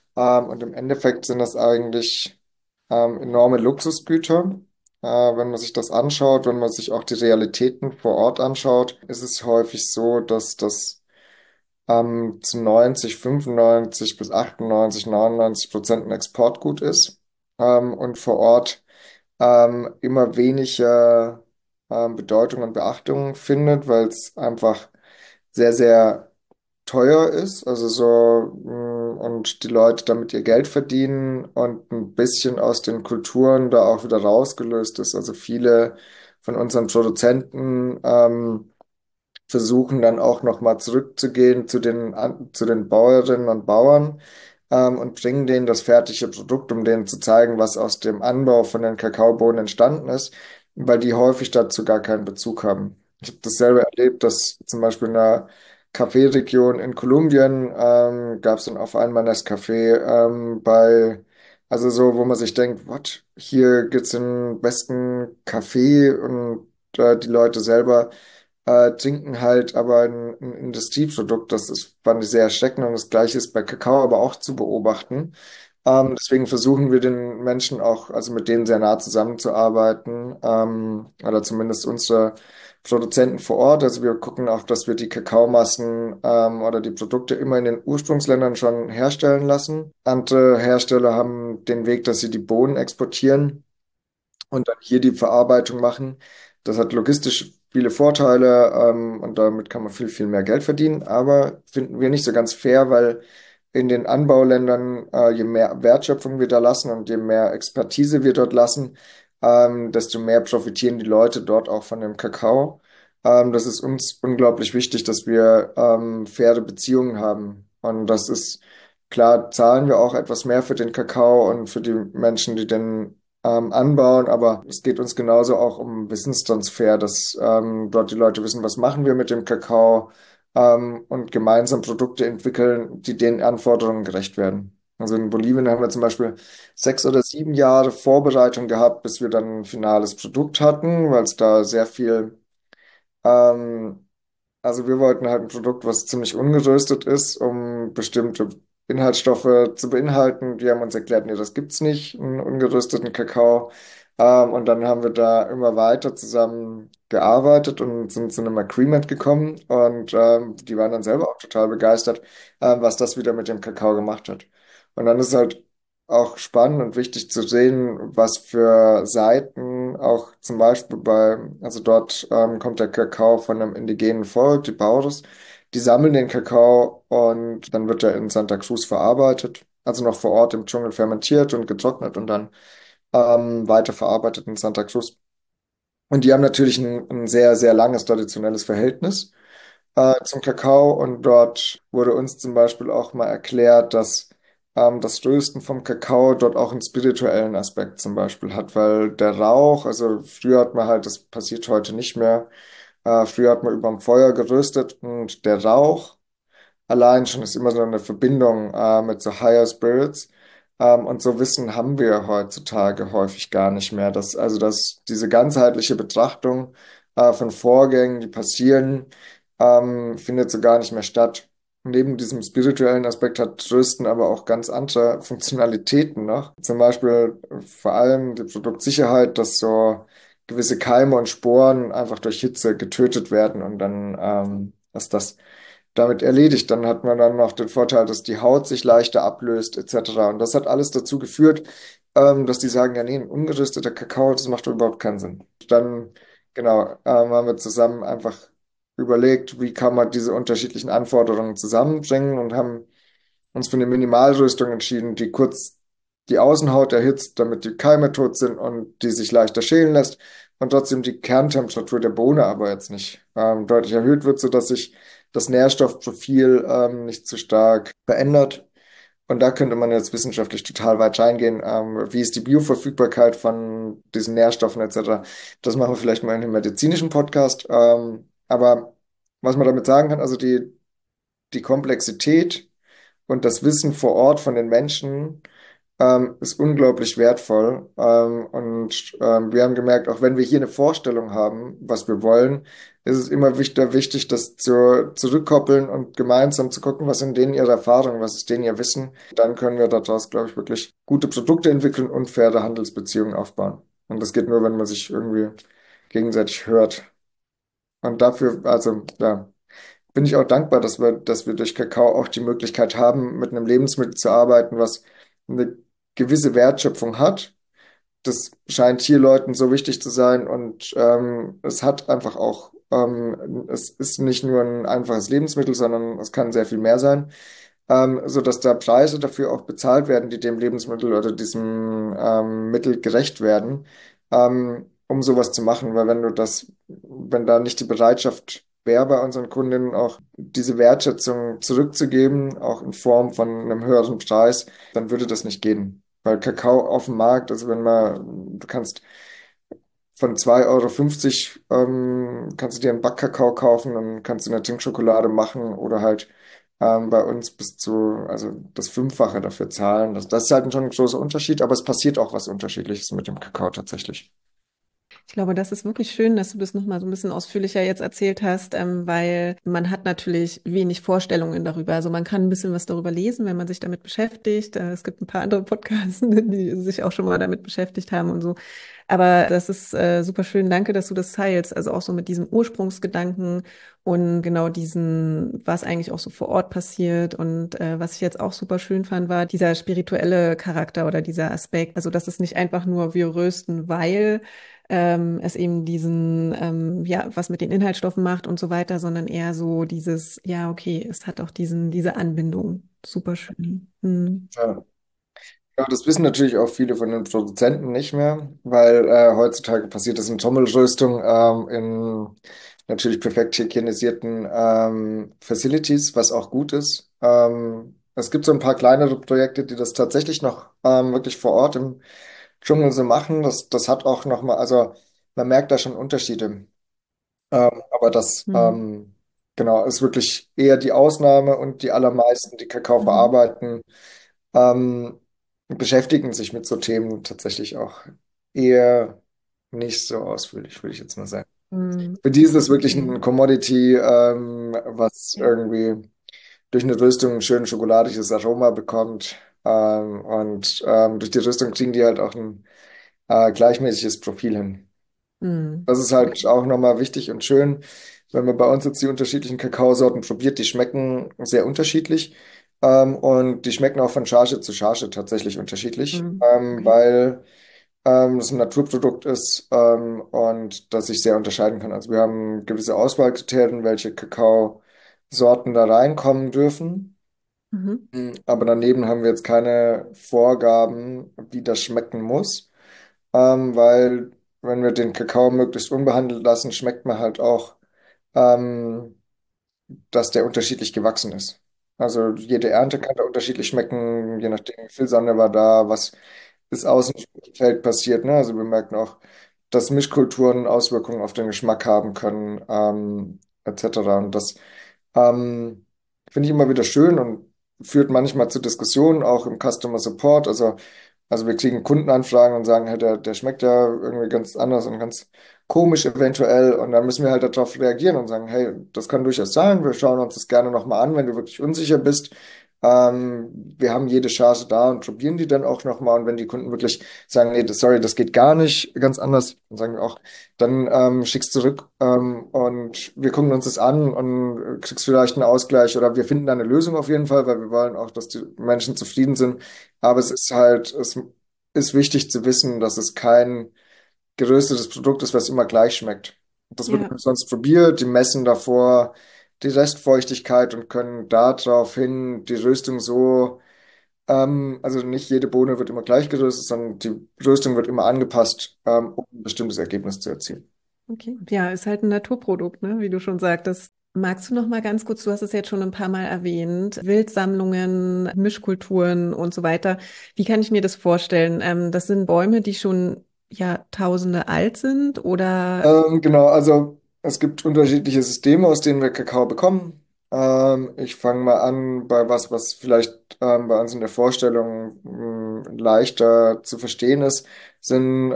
Und im Endeffekt sind das eigentlich enorme Luxusgüter. Wenn man sich das anschaut, wenn man sich auch die Realitäten vor Ort anschaut, ist es häufig so, dass das zu 90, 95 bis 98, 99% ein Exportgut ist und vor Ort immer weniger Bedeutung und Beachtung findet, weil es einfach sehr, sehr teuer ist, also so, und die Leute damit ihr Geld verdienen und ein bisschen aus den Kulturen da auch wieder rausgelöst ist. Also viele von unseren Produzenten versuchen dann auch nochmal zurückzugehen zu den Bäuerinnen und Bauern und bringen denen das fertige Produkt, um denen zu zeigen, was aus dem Anbau von den Kakaobohnen entstanden ist, weil die häufig dazu gar keinen Bezug haben. Ich habe das selber erlebt, dass zum Beispiel in einer Kaffeeregion in Kolumbien gab es dann auf einmal Nescafé also so, wo man sich denkt, what, hier gibt's den besten Kaffee und die Leute selber trinken halt aber ein Industrieprodukt. Das ist, fand ich sehr erschreckend und das Gleiche ist bei Kakao aber auch zu beobachten. Deswegen versuchen wir den Menschen auch, also mit denen sehr nah zusammenzuarbeiten, oder zumindest unsere Produzenten vor Ort. Also wir gucken auch, dass wir die Kakaomassen oder die Produkte immer in den Ursprungsländern schon herstellen lassen. Andere Hersteller haben den Weg, dass sie die Bohnen exportieren und dann hier die Verarbeitung machen. Das hat logistisch viele Vorteile, und damit kann man viel, viel mehr Geld verdienen, aber finden wir nicht so ganz fair, weil in den Anbauländern, je mehr Wertschöpfung wir da lassen und je mehr Expertise wir dort lassen, desto mehr profitieren die Leute dort auch von dem Kakao. Das ist uns unglaublich wichtig, dass wir faire Beziehungen haben. Und das ist klar, zahlen wir auch etwas mehr für den Kakao und für die Menschen, die den anbauen, aber es geht uns genauso auch um Wissenstransfer, dass dort die Leute wissen, was machen wir mit dem Kakao und gemeinsam Produkte entwickeln, die den Anforderungen gerecht werden. Also in Bolivien haben wir zum Beispiel 6 oder 7 Jahre Vorbereitung gehabt, bis wir dann ein finales Produkt hatten, weil es da sehr viel ähm, also wir wollten halt ein Produkt, was ziemlich ungeröstet ist, um bestimmte Inhaltsstoffe zu beinhalten. Die haben uns erklärt, nee, das gibt's nicht, einen ungerösteten Kakao. Und dann haben wir da immer weiter zusammen gearbeitet und sind zu einem Agreement gekommen. Und die waren dann selber auch total begeistert, was das wieder mit dem Kakao gemacht hat. Und dann ist halt auch spannend und wichtig zu sehen, was für Seiten auch zum Beispiel also dort kommt der Kakao von einem indigenen Volk, die Pauris, die sammeln den Kakao und dann wird er in Santa Cruz verarbeitet, also noch vor Ort im Dschungel fermentiert und getrocknet und dann weiterverarbeitet in Santa Cruz. Und die haben natürlich ein sehr, sehr langes traditionelles Verhältnis zum Kakao und dort wurde uns zum Beispiel auch mal erklärt, dass das Rösten vom Kakao dort auch einen spirituellen Aspekt zum Beispiel hat, weil der Rauch, also früher hat man halt, das passiert heute nicht mehr, früher hat man überm Feuer geröstet und der Rauch allein schon ist immer so eine Verbindung mit so Higher Spirits. Und so Wissen haben wir heutzutage häufig gar nicht mehr. Dass diese ganzheitliche Betrachtung von Vorgängen, die passieren, findet so gar nicht mehr statt. Neben diesem spirituellen Aspekt hat Trösten aber auch ganz andere Funktionalitäten noch. Zum Beispiel vor allem die Produktsicherheit, dass so gewisse Keime und Sporen einfach durch Hitze getötet werden und dann ist das damit erledigt. Dann hat man dann noch den Vorteil, dass die Haut sich leichter ablöst, etc. Und das hat alles dazu geführt, dass die sagen, ja, nee, ein ungerösteter Kakao, das macht überhaupt keinen Sinn. Dann, genau, haben wir zusammen einfach überlegt, wie kann man diese unterschiedlichen Anforderungen zusammenbringen und haben uns für eine Minimalröstung entschieden, die kurz die Außenhaut erhitzt, damit die Keime tot sind und die sich leichter schälen lässt und trotzdem die Kerntemperatur der Bohne aber jetzt nicht deutlich erhöht wird, sodass sich das Nährstoffprofil nicht zu stark verändert. Und da könnte man jetzt wissenschaftlich total weit reingehen. Wie ist die Bioverfügbarkeit von diesen Nährstoffen etc. Das machen wir vielleicht mal in einem medizinischen Podcast. Aber was man damit sagen kann, also die Komplexität und das Wissen vor Ort von den Menschen ist unglaublich wertvoll. Und wir haben gemerkt, auch wenn wir hier eine Vorstellung haben, was wir wollen, ist es immer wichtig, das zu zurückkoppeln und gemeinsam zu gucken, was sind denen ihre Erfahrungen, was ist denen ihr Wissen. Dann können wir daraus, glaube ich, wirklich gute Produkte entwickeln und faire Handelsbeziehungen aufbauen. Und das geht nur, wenn man sich irgendwie gegenseitig hört. Und dafür, also ja, bin ich auch dankbar, dass wir durch Kakao auch die Möglichkeit haben, mit einem Lebensmittel zu arbeiten, was eine gewisse Wertschöpfung hat. Das scheint hier Leuten so wichtig zu sein und es hat einfach auch, es ist nicht nur ein einfaches Lebensmittel, sondern es kann sehr viel mehr sein, so dass da Preise dafür auch bezahlt werden, die dem Lebensmittel oder diesem Mittel gerecht werden, um sowas zu machen, weil wenn da nicht die Bereitschaft wäre bei unseren Kundinnen auch diese Wertschätzung zurückzugeben, auch in Form von einem höheren Preis, dann würde das nicht gehen. Weil Kakao auf dem Markt, also du kannst von 2,50 € kannst du dir einen Backkakao kaufen und kannst du eine Trinkschokolade machen oder halt bei uns also das Fünffache dafür zahlen. Das ist halt schon ein großer Unterschied, aber es passiert auch was Unterschiedliches mit dem Kakao tatsächlich. Ich glaube, das ist wirklich schön, dass du das nochmal so ein bisschen ausführlicher jetzt erzählt hast, weil man hat natürlich wenig Vorstellungen darüber. Also man kann ein bisschen was darüber lesen, wenn man sich damit beschäftigt. Es gibt ein paar andere Podcasts, die sich auch schon mal damit beschäftigt haben und so. Aber das ist super schön. Danke, dass du das teilst. Also auch so mit diesem Ursprungsgedanken und genau diesen, was eigentlich auch so vor Ort passiert. Und was ich jetzt auch super schön fand, war dieser spirituelle Charakter oder dieser Aspekt. Also dass es nicht einfach nur wir rösten, weil es eben ja, was mit den Inhaltsstoffen macht und so weiter, sondern eher so dieses, ja, okay, es hat auch diese Anbindung. Super schön. Hm. Ja. Ja, das wissen natürlich auch viele von den Produzenten nicht mehr, weil heutzutage passiert das in Trommelröstung in natürlich perfekt hygienisierten Facilities, was auch gut ist. Es gibt so ein paar kleinere Projekte, die das tatsächlich noch wirklich vor Ort im Dschungel so machen. Das hat auch nochmal, also man merkt da schon Unterschiede. Aber Hm. genau, ist wirklich eher die Ausnahme und die allermeisten, die Kakao Mhm. verarbeiten, ähm, beschäftigen sich mit so Themen tatsächlich auch eher nicht so ausführlich, würde ich jetzt mal sagen. Hm. Für die ist es wirklich Okay. ein Commodity, was Ja. irgendwie durch eine Röstung ein schön schokoladiges Aroma bekommt. Und durch die Röstung kriegen die halt auch ein gleichmäßiges Profil hin. Hm. Das ist Okay. halt auch nochmal wichtig und schön, wenn man bei uns jetzt die unterschiedlichen Kakaosorten probiert. Die schmecken sehr unterschiedlich. Und die schmecken auch von Charge zu Charge tatsächlich unterschiedlich, Hm. Okay. weil das ein Naturprodukt ist und das sich sehr unterscheiden kann. Also wir haben gewisse Auswahlkriterien, welche Kakaosorten da reinkommen dürfen. Mhm. Aber daneben haben wir jetzt keine Vorgaben, wie das schmecken muss, weil wenn wir den Kakao möglichst unbehandelt lassen, schmeckt man halt auch, ähm, dass der unterschiedlich gewachsen ist. Also jede Ernte kann da unterschiedlich schmecken, je nachdem, wie viel Sonne war da, was ist außen im Feld passiert. Ne? Also wir merken auch, dass Mischkulturen Auswirkungen auf den Geschmack haben können, etc. Und das ähm, finde ich immer wieder schön und führt manchmal zu Diskussionen, auch im Customer Support. Also wir kriegen Kundenanfragen und sagen, hey, der schmeckt ja irgendwie ganz anders und ganz komisch eventuell. Und dann müssen wir halt darauf reagieren und sagen, hey, das kann durchaus sein. Wir schauen uns das gerne nochmal an, wenn du wirklich unsicher bist. Wir haben jede Chance da und probieren die dann auch nochmal. Und wenn die Kunden wirklich sagen, nee, sorry, das geht gar nicht, ganz anders, dann sagen wir auch, dann schick's zurück und wir gucken uns das an und kriegst vielleicht einen Ausgleich oder wir finden da eine Lösung auf jeden Fall, weil wir wollen auch, dass die Menschen zufrieden sind. Aber es ist wichtig zu wissen, dass es kein geröstetes Produkt ist, was immer gleich schmeckt. Das wird Ja. sonst probiert, die messen davor die Restfeuchtigkeit und können daraufhin die Röstung so, also nicht jede Bohne wird immer gleich geröstet, sondern die Röstung wird immer angepasst, um ein bestimmtes Ergebnis zu erzielen. Okay. Ja, ist halt ein Naturprodukt, ne, wie du schon sagtest. Magst du noch mal ganz kurz, du hast es jetzt schon ein paar Mal erwähnt, Wildsammlungen, Mischkulturen und so weiter. Wie kann ich mir das vorstellen? Das sind Bäume, die schon Jahrtausende alt sind oder? Genau, also es gibt unterschiedliche Systeme, aus denen wir Kakao bekommen. Ich fange mal an bei was vielleicht bei uns in der Vorstellung leichter zu verstehen ist, sind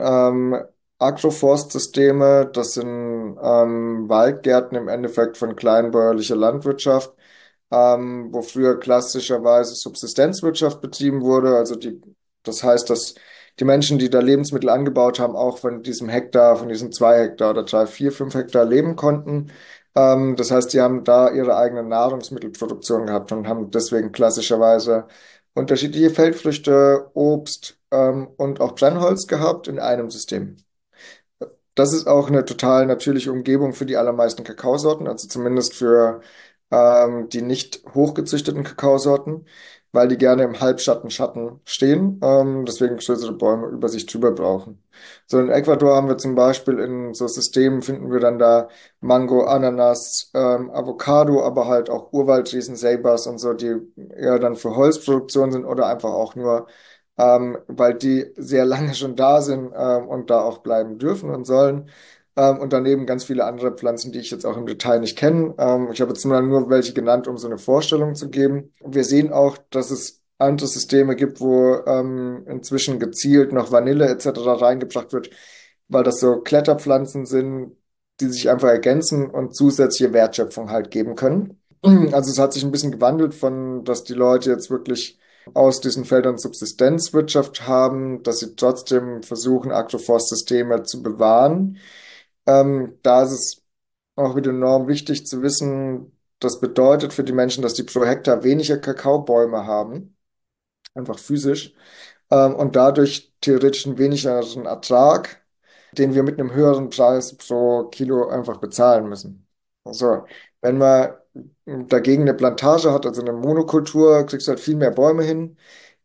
Agroforstsysteme. Das sind Waldgärten im Endeffekt von kleinbäuerlicher Landwirtschaft, wo früher klassischerweise Subsistenzwirtschaft betrieben wurde. Das heißt, dass die Menschen, die da Lebensmittel angebaut haben, auch von diesem Hektar, von diesen 2 Hektar oder 3, 4, 5 Hektar leben konnten. Das heißt, die haben da ihre eigene Nahrungsmittelproduktion gehabt und haben deswegen klassischerweise unterschiedliche Feldfrüchte, Obst, und auch Brennholz gehabt in einem System. Das ist auch eine total natürliche Umgebung für die allermeisten Kakaosorten, also zumindest für die nicht hochgezüchteten Kakaosorten, weil die gerne im Halbschatten stehen, deswegen größere Bäume über sich drüber brauchen. So in Ecuador haben wir zum Beispiel in so Systemen finden wir dann da Mango, Ananas, Avocado, aber halt auch Urwaldriesen, Ceibas und so, die eher dann für Holzproduktion sind oder einfach auch nur weil die sehr lange schon da sind und da auch bleiben dürfen und sollen. Und daneben ganz viele andere Pflanzen, die ich jetzt auch im Detail nicht kenne. Ich habe jetzt nur welche genannt, um so eine Vorstellung zu geben. Wir sehen auch, dass es andere Systeme gibt, wo inzwischen gezielt noch Vanille etc. reingebracht wird, weil das so Kletterpflanzen sind, die sich einfach ergänzen und zusätzliche Wertschöpfung halt geben können. Also es hat sich ein bisschen gewandelt von, dass die Leute jetzt wirklich aus diesen Feldern Subsistenzwirtschaft haben, dass sie trotzdem versuchen, Agroforstsysteme zu bewahren. Da ist es auch wieder enorm wichtig zu wissen, das bedeutet für die Menschen, dass die pro Hektar weniger Kakaobäume haben, einfach physisch, und dadurch theoretisch einen wenigeren Ertrag, den wir mit einem höheren Preis pro Kilo einfach bezahlen müssen. Also, wenn man dagegen eine Plantage hat, also eine Monokultur, kriegst du halt viel mehr Bäume hin,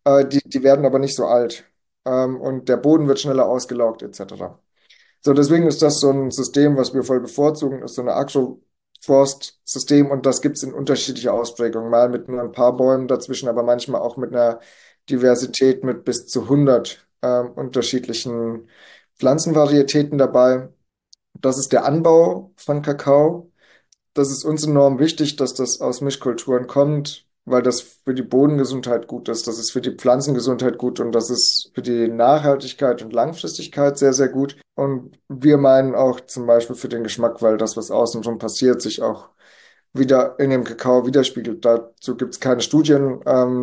die werden aber nicht so alt. Und der Boden wird schneller ausgelaugt, etc. So, deswegen ist das so ein System, was wir voll bevorzugen, ist so eine Agroforst-System und das gibt es in unterschiedlicher Ausprägung. Mal mit nur ein paar Bäumen dazwischen, aber manchmal auch mit einer Diversität mit bis zu 100 unterschiedlichen Pflanzenvarietäten dabei. Das ist der Anbau von Kakao. Das ist uns enorm wichtig, dass das aus Mischkulturen kommt, weil das für die Bodengesundheit gut ist, das ist für die Pflanzengesundheit gut und das ist für die Nachhaltigkeit und Langfristigkeit sehr, sehr gut. Und wir meinen auch zum Beispiel für den Geschmack, weil das, was außenrum passiert, sich auch wieder in dem Kakao widerspiegelt. Dazu gibt es keine Studien,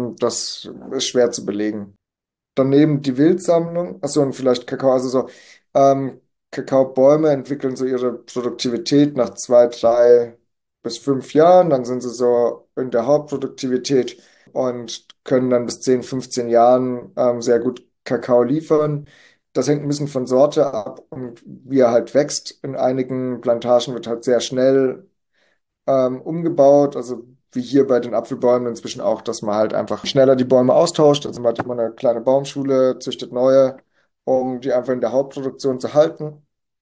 das ist schwer zu belegen. Daneben die Wildsammlung, achso, und vielleicht Kakao, also so, Kakaobäume entwickeln so ihre Produktivität nach 2, 3 bis 5 Jahren, dann sind sie so in der Hauptproduktivität und können dann bis 10, 15 Jahren sehr gut Kakao liefern. Das hängt ein bisschen von Sorte ab und wie er halt wächst. In einigen Plantagen wird halt sehr schnell umgebaut, also wie hier bei den Apfelbäumen inzwischen auch, dass man halt einfach schneller die Bäume austauscht. Also man hat immer eine kleine Baumschule, züchtet neue, um die einfach in der Hauptproduktion zu halten.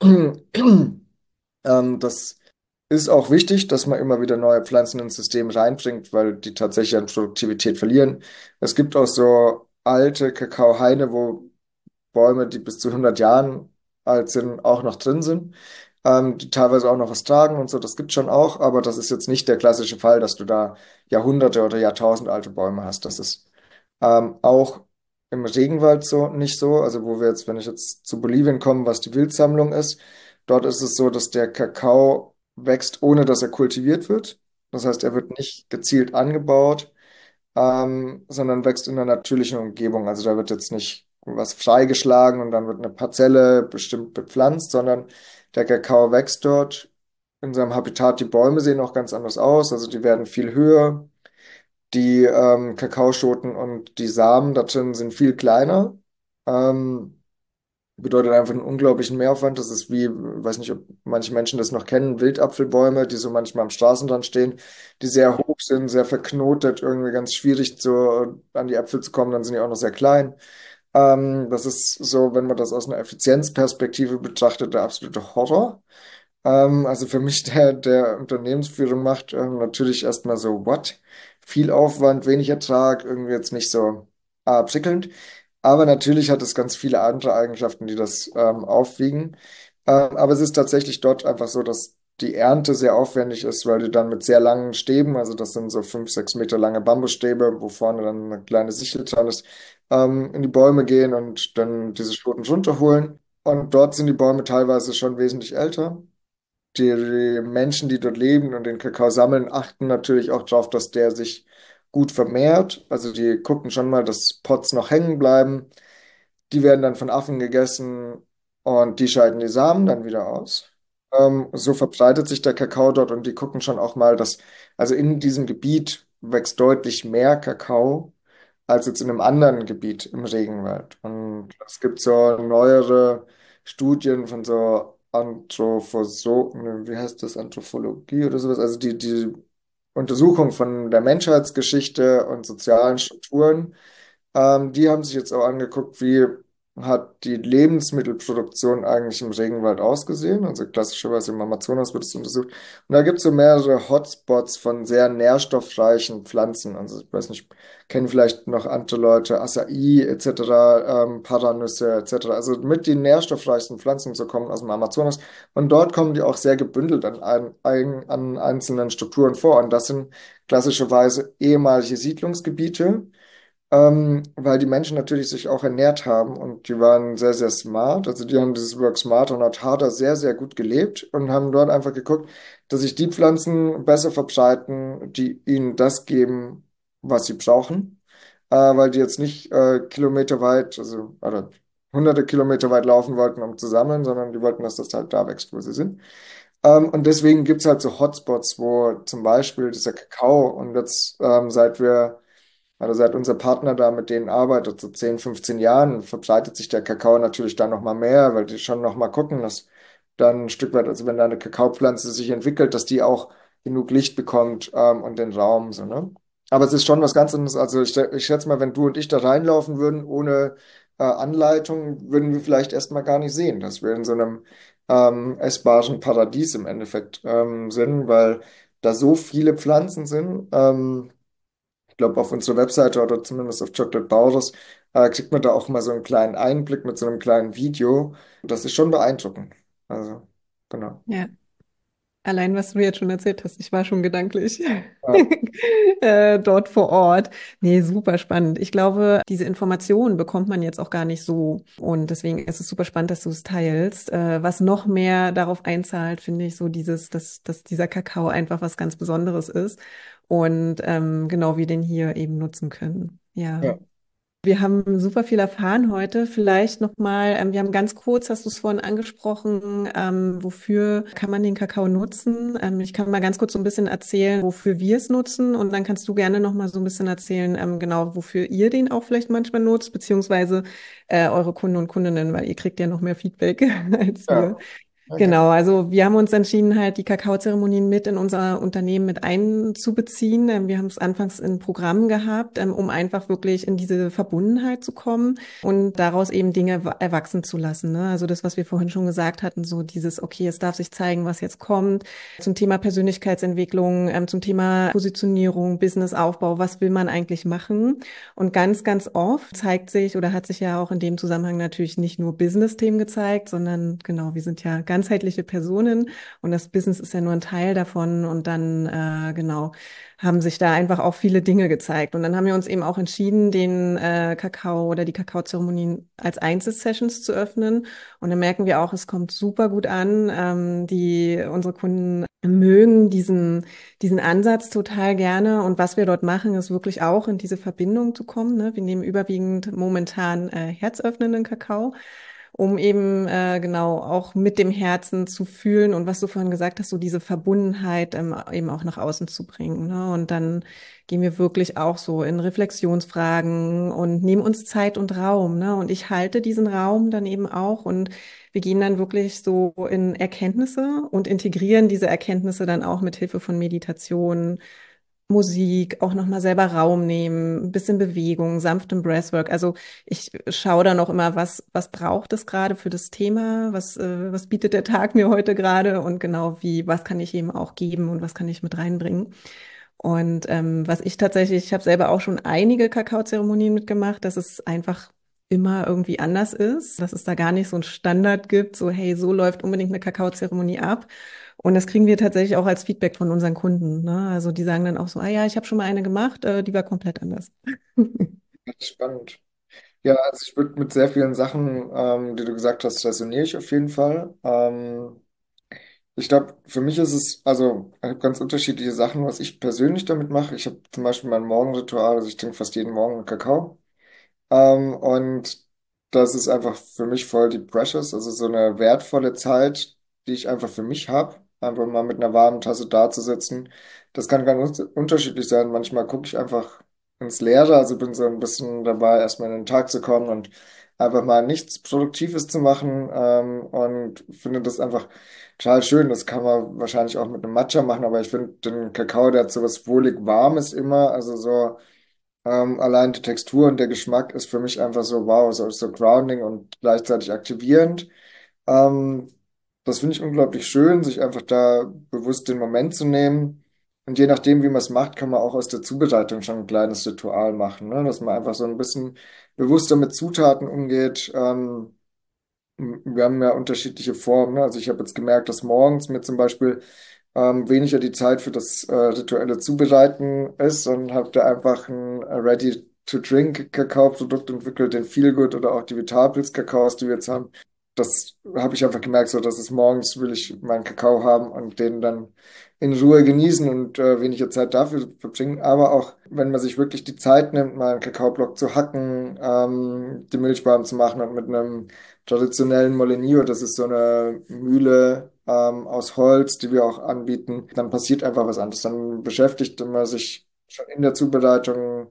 Das ist auch wichtig, dass man immer wieder neue Pflanzen ins System reinbringt, weil die tatsächlich an Produktivität verlieren. Es gibt auch so alte Kakaohaine, wo Bäume, die bis zu 100 Jahren alt sind, auch noch drin sind, die teilweise auch noch was tragen und so. Das gibt schon auch, aber das ist jetzt nicht der klassische Fall, dass du da Jahrhunderte oder Jahrtausend alte Bäume hast. Das ist auch im Regenwald so nicht so. Also wo wir jetzt, wenn ich jetzt zu Bolivien komme, was die Wildsammlung ist, dort ist es so, dass der Kakao wächst, ohne dass er kultiviert wird. Das heißt, er wird nicht gezielt angebaut, sondern wächst in einer natürlichen Umgebung. Also da wird jetzt nicht was freigeschlagen und dann wird eine Parzelle bestimmt bepflanzt, sondern der Kakao wächst dort in seinem Habitat. Die Bäume sehen auch ganz anders aus, also die werden viel höher. Die Kakaoschoten und die Samen da drin sind viel kleiner. Ähm, Bedeutet einfach einen unglaublichen Mehraufwand. Das ist wie, weiß nicht, ob manche Menschen das noch kennen, Wildapfelbäume, die so manchmal am Straßenrand stehen, die sehr hoch sind, sehr verknotet, irgendwie ganz schwierig an die Äpfel zu kommen, dann sind die auch noch sehr klein. Das ist so, wenn man das aus einer Effizienzperspektive betrachtet, der absolute Horror. Also für mich, der Unternehmensführung macht, natürlich erstmal so, what? Viel Aufwand, wenig Ertrag, irgendwie jetzt nicht so prickelnd. Aber natürlich hat es ganz viele andere Eigenschaften, die das aufwiegen. Aber es ist tatsächlich dort einfach so, dass die Ernte sehr aufwendig ist, weil die dann mit sehr langen Stäben, also das sind so 5, 6 Meter lange Bambusstäbe, wo vorne dann eine kleine Sichel dran ist, in die Bäume gehen und dann diese Schoten runterholen. Und dort sind die Bäume teilweise schon wesentlich älter. Die Menschen, die dort leben und den Kakao sammeln, achten natürlich auch darauf, dass der sich gut vermehrt. Also die gucken schon mal, dass Pods noch hängen bleiben. Die werden dann von Affen gegessen und die scheiden die Samen dann wieder aus. So verbreitet sich der Kakao dort und die gucken schon auch mal, dass, also in diesem Gebiet wächst deutlich mehr Kakao als jetzt in einem anderen Gebiet im Regenwald. Und es gibt so neuere Studien von so wie heißt das, Anthropologie oder sowas, also die Untersuchung von der Menschheitsgeschichte und sozialen Strukturen. Die haben sich jetzt auch angeguckt, wie hat die Lebensmittelproduktion eigentlich im Regenwald ausgesehen. Also klassischerweise im Amazonas wird es untersucht. Und da gibt es so mehrere Hotspots von sehr nährstoffreichen Pflanzen. Also ich weiß nicht, kennen vielleicht noch andere Leute, Acai etc., Paranüsse etc. Also mit den nährstoffreichsten Pflanzen so kommen aus dem Amazonas. Und dort kommen die auch sehr gebündelt an einzelnen Strukturen vor. Und das sind klassischerweise ehemalige Siedlungsgebiete, weil die Menschen natürlich sich auch ernährt haben und die waren sehr, sehr smart. Also die haben dieses Work Smart und Not Harder sehr, sehr gut gelebt und haben dort einfach geguckt, dass sich die Pflanzen besser verbreiten, die ihnen das geben, was sie brauchen, weil die jetzt nicht kilometerweit, also oder hunderte Kilometer weit laufen wollten, um zu sammeln, sondern die wollten, dass das halt da wächst, wo sie sind. Und deswegen gibt es halt so Hotspots, wo zum Beispiel dieser Kakao und jetzt seit unser Partner da mit denen arbeitet, so 10, 15 Jahren, verbreitet sich der Kakao natürlich dann nochmal mehr, weil die schon nochmal gucken, dass dann ein Stück weit, also wenn da eine Kakaopflanze sich entwickelt, dass die auch genug Licht bekommt, und den Raum, so, ne? Aber es ist schon was ganz anderes. Also ich schätze mal, wenn du und ich da reinlaufen würden, ohne Anleitung, würden wir vielleicht erstmal gar nicht sehen, dass wir in so einem essbaren Paradies im Endeffekt sind, weil da so viele Pflanzen sind. Ich glaube, auf unserer Webseite oder zumindest auf Chocolate Bauers kriegt man da auch mal so einen kleinen Einblick mit so einem kleinen Video. Das ist schon beeindruckend. Also, genau. Ja. Allein, was du jetzt schon erzählt hast, ich war schon gedanklich Ja, dort vor Ort. Nee, super spannend. Ich glaube, diese Informationen bekommt man jetzt auch gar nicht so. Und deswegen ist es super spannend, dass du es teilst. Was noch mehr darauf einzahlt, finde ich, so dass dieser Kakao einfach was ganz Besonderes ist. Und genau, wir den hier eben nutzen können. Ja. ja, Wir haben super viel erfahren heute. Vielleicht nochmal, wir haben ganz kurz, hast du es vorhin angesprochen, wofür kann man den Kakao nutzen? Ich kann mal ganz kurz so ein bisschen erzählen, wofür wir es nutzen und dann kannst du gerne nochmal so ein bisschen erzählen, genau, wofür ihr den auch vielleicht manchmal nutzt, beziehungsweise eure Kunden und Kundinnen, weil ihr kriegt ja noch mehr Feedback als wir. ja. Okay. Genau, also wir haben uns entschieden, halt die Kakaozeremonien mit in unser Unternehmen mit einzubeziehen. Wir haben es anfangs in Programmen gehabt, um einfach wirklich in diese Verbundenheit zu kommen und daraus eben Dinge erwachsen zu lassen. Ne? Also das, was wir vorhin schon gesagt hatten, so dieses, okay, es darf sich zeigen, was jetzt kommt, zum Thema Persönlichkeitsentwicklung, zum Thema Positionierung, Businessaufbau, was will man eigentlich machen? Und ganz, ganz oft zeigt sich oder hat sich ja auch in dem Zusammenhang natürlich nicht nur Business-Themen gezeigt, sondern genau, wir sind ja ganzheitliche Personen und das Business ist ja nur ein Teil davon und dann genau haben sich da einfach auch viele Dinge gezeigt. Und dann haben wir uns eben auch entschieden, den Kakao oder die Kakaozeremonien als Einzelsessions zu öffnen. Und dann merken wir auch, es kommt super gut an. Unsere Kunden mögen diesen Ansatz total gerne. Und was wir dort machen, ist wirklich auch in diese Verbindung zu kommen. Ne? Wir nehmen überwiegend momentan herzöffnenden Kakao, um eben genau auch mit dem Herzen zu fühlen und was du vorhin gesagt hast, so diese Verbundenheit eben auch nach außen zu bringen. Ne? Und dann gehen wir wirklich auch so in Reflexionsfragen und nehmen uns Zeit und Raum. Ne? Und ich halte diesen Raum dann eben auch und wir gehen dann wirklich so in Erkenntnisse und integrieren diese Erkenntnisse dann auch mit Hilfe von Meditation, Musik, auch nochmal selber Raum nehmen, ein bisschen Bewegung, sanftem Breathwork. Also ich schaue dann auch immer, was braucht es gerade für das Thema, was bietet der Tag mir heute gerade und genau was kann ich eben auch geben und was kann ich mit reinbringen. Und was ich tatsächlich, ich habe selber auch schon einige Kakaozeremonien mitgemacht, dass es einfach immer irgendwie anders ist, dass es da gar nicht so einen Standard gibt, so hey, so läuft unbedingt eine Kakaozeremonie ab. Und das kriegen wir tatsächlich auch als Feedback von unseren Kunden, ne? Also die sagen dann auch so, ah ja, ich habe schon mal eine gemacht, die war komplett anders. Spannend. Ja, also ich würde mit sehr vielen Sachen, die du gesagt hast, resoniere ich auf jeden Fall. Ich glaube, für mich ist es, also ich habe ganz unterschiedliche Sachen, was ich persönlich damit mache. Ich habe zum Beispiel mein Morgenritual, also ich trinke fast jeden Morgen einen Kakao. Und das ist einfach für mich voll die Precious, also so eine wertvolle Zeit, die ich einfach für mich habe. Einfach mal mit einer warmen Tasse dazusitzen. Das kann ganz unterschiedlich sein. Manchmal gucke ich einfach ins Leere, also bin so ein bisschen dabei, erstmal in den Tag zu kommen und einfach mal nichts Produktives zu machen. Und finde das einfach total schön. Das kann man wahrscheinlich auch mit einem Matcha machen, aber ich finde den Kakao, der hat so was wohlig Warmes immer, also so. Allein die Textur und der Geschmack ist für mich einfach so wow, so grounding und gleichzeitig aktivierend. Ähm, Das finde ich unglaublich schön, sich einfach da bewusst den Moment zu nehmen. Und je nachdem, wie man es macht, kann man auch aus der Zubereitung schon ein kleines Ritual machen, ne? Dass man einfach so ein bisschen bewusster mit Zutaten umgeht. Wir haben ja unterschiedliche Formen, ne? Also ich habe jetzt gemerkt, dass morgens mir zum Beispiel weniger die Zeit für das rituelle Zubereiten ist und habe da einfach ein Ready-to-Drink-Kakaoprodukt entwickelt, den Feelgood oder auch die Vitalpilz-Kakaos, die wir jetzt haben. Das habe ich einfach gemerkt, so dass es morgens will ich meinen Kakao haben und den dann in Ruhe genießen und weniger Zeit dafür verbringen. Aber auch, wenn man sich wirklich die Zeit nimmt, mal einen Kakaoblock zu hacken, die Milch warm zu machen und mit einem traditionellen Molenillo, das ist so eine Mühle aus Holz, die wir auch anbieten, dann passiert einfach was anderes. Dann beschäftigt man sich schon in der Zubereitung,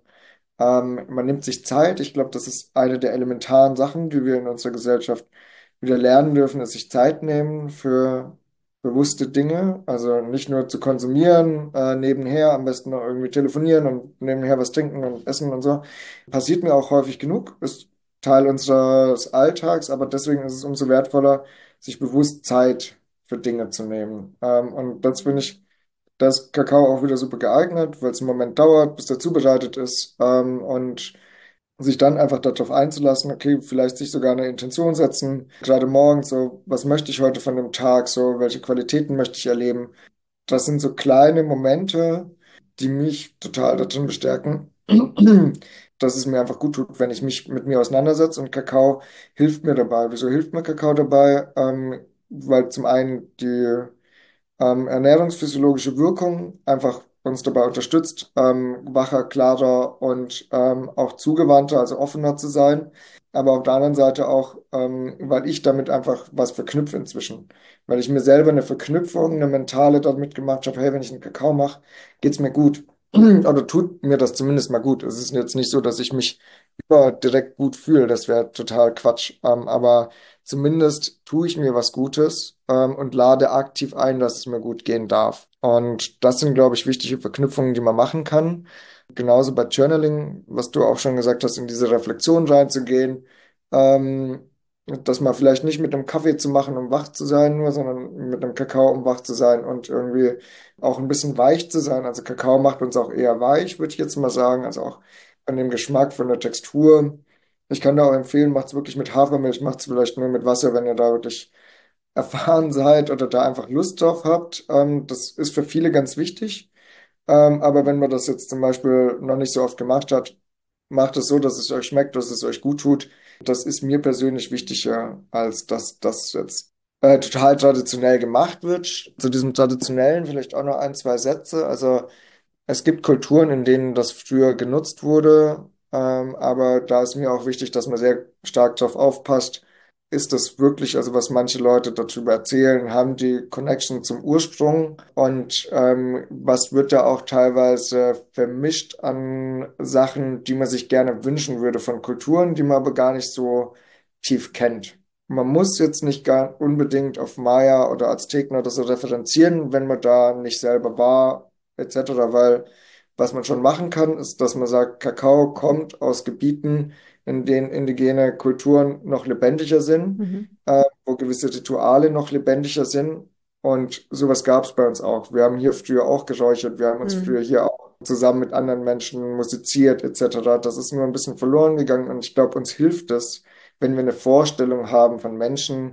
man nimmt sich Zeit. Ich glaube, das ist eine der elementaren Sachen, die wir in unserer Gesellschaft wieder lernen dürfen, ist sich Zeit nehmen für bewusste Dinge. Also nicht nur zu konsumieren, nebenher am besten noch irgendwie telefonieren und nebenher was trinken und essen und so. Passiert mir auch häufig genug, ist Teil unseres Alltags, aber deswegen ist es umso wertvoller, sich bewusst Zeit für Dinge zu nehmen. Und das finde ich, da ist Kakao auch wieder super geeignet, weil es einen Moment dauert, bis der zubereitet ist. Und sich dann einfach darauf einzulassen, okay, vielleicht sich sogar eine Intention setzen, gerade morgens, so, was möchte ich heute von dem Tag, so, welche Qualitäten möchte ich erleben. Das sind so kleine Momente, die mich total darin bestärken, dass es mir einfach gut tut, wenn ich mich mit mir auseinandersetze und Kakao hilft mir dabei. Wieso hilft mir Kakao dabei? Weil zum einen die ernährungsphysiologische Wirkung einfach uns dabei unterstützt, wacher, klarer und auch zugewandter, also offener zu sein. Aber auf der anderen Seite auch, weil ich damit einfach was verknüpfe inzwischen. Weil ich mir selber eine Verknüpfung, eine mentale damit gemacht habe, hey, wenn ich einen Kakao mache, geht's mir gut. Oder tut mir das zumindest mal gut. Es ist jetzt nicht so, dass ich mich immer direkt gut fühle. Das wäre total Quatsch. Aber zumindest tue ich mir was Gutes, und lade aktiv ein, dass es mir gut gehen darf. Und das sind, glaube ich, wichtige Verknüpfungen, die man machen kann. Genauso bei Journaling, was du auch schon gesagt hast, in diese Reflexion reinzugehen, das mal vielleicht nicht mit einem Kaffee zu machen, um wach zu sein, nur, sondern mit einem Kakao, um wach zu sein und irgendwie auch ein bisschen weich zu sein. Also Kakao macht uns auch eher weich, würde ich jetzt mal sagen. Also auch von dem Geschmack, von der Textur. Ich kann da auch empfehlen, macht es wirklich mit Hafermilch, macht es vielleicht nur mit Wasser, wenn ihr da wirklich erfahren seid oder da einfach Lust drauf habt. Das ist für viele ganz wichtig. Aber wenn man das jetzt zum Beispiel noch nicht so oft gemacht hat, macht es so, dass es euch schmeckt, dass es euch gut tut. Das ist mir persönlich wichtiger, als dass das jetzt total traditionell gemacht wird. Zu diesem Traditionellen vielleicht auch noch ein, zwei Sätze. Also es gibt Kulturen, in denen das früher genutzt wurde, aber da ist mir auch wichtig, dass man sehr stark darauf aufpasst, ist das wirklich, also was manche Leute darüber erzählen, haben die Connection zum Ursprung und was wird da auch teilweise vermischt an Sachen, die man sich gerne wünschen würde von Kulturen, die man aber gar nicht so tief kennt. Man muss jetzt nicht gar unbedingt auf Maya oder Azteken oder so referenzieren, wenn man da nicht selber war etc., weil was man schon machen kann, ist, dass man sagt, Kakao kommt aus Gebieten, in denen indigene Kulturen noch lebendiger sind, Mhm. wo gewisse Rituale noch lebendiger sind. Und sowas gab es bei uns auch. Wir haben hier früher auch geräuchert, wir haben uns früher Mhm. hier auch zusammen mit anderen Menschen musiziert etc. Das ist nur ein bisschen verloren gegangen und ich glaube, uns hilft es, wenn wir eine Vorstellung haben von Menschen,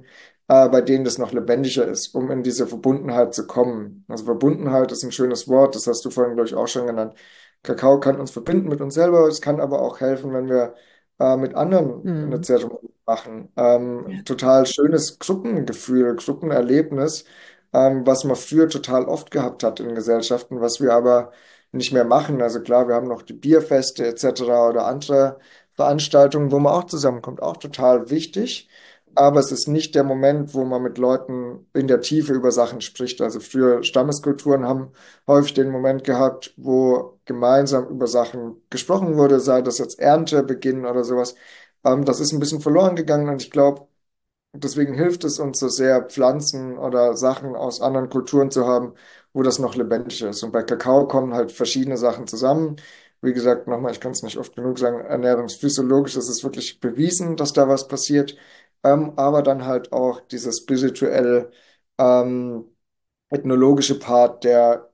bei denen das noch lebendiger ist, um in diese Verbundenheit zu kommen. Also Verbundenheit ist ein schönes Wort, das hast du vorhin, glaube ich, auch schon genannt. Kakao kann uns verbinden mit uns selber, es kann aber auch helfen, wenn wir mit anderen eine Hm. Zeremonie machen. Ja. Total schönes Gruppengefühl, Gruppenerlebnis, was man früher total oft gehabt hat in Gesellschaften, was wir aber nicht mehr machen. Also klar, wir haben noch die Bierfeste etc. oder andere Veranstaltungen, wo man auch zusammenkommt, auch total wichtig. Aber es ist nicht der Moment, wo man mit Leuten in der Tiefe über Sachen spricht. Also früher Stammeskulturen haben häufig den Moment gehabt, wo gemeinsam über Sachen gesprochen wurde, sei das jetzt Erntebeginn oder sowas. Das ist ein bisschen verloren gegangen und ich glaube, deswegen hilft es uns so sehr, Pflanzen oder Sachen aus anderen Kulturen zu haben, wo das noch lebendig ist. Und bei Kakao kommen halt verschiedene Sachen zusammen. Wie gesagt, nochmal, ich kann es nicht oft genug sagen, ernährungsphysiologisch ist es wirklich bewiesen, dass da was passiert. Aber dann halt auch dieses spirituell ähm, ethnologische Part, der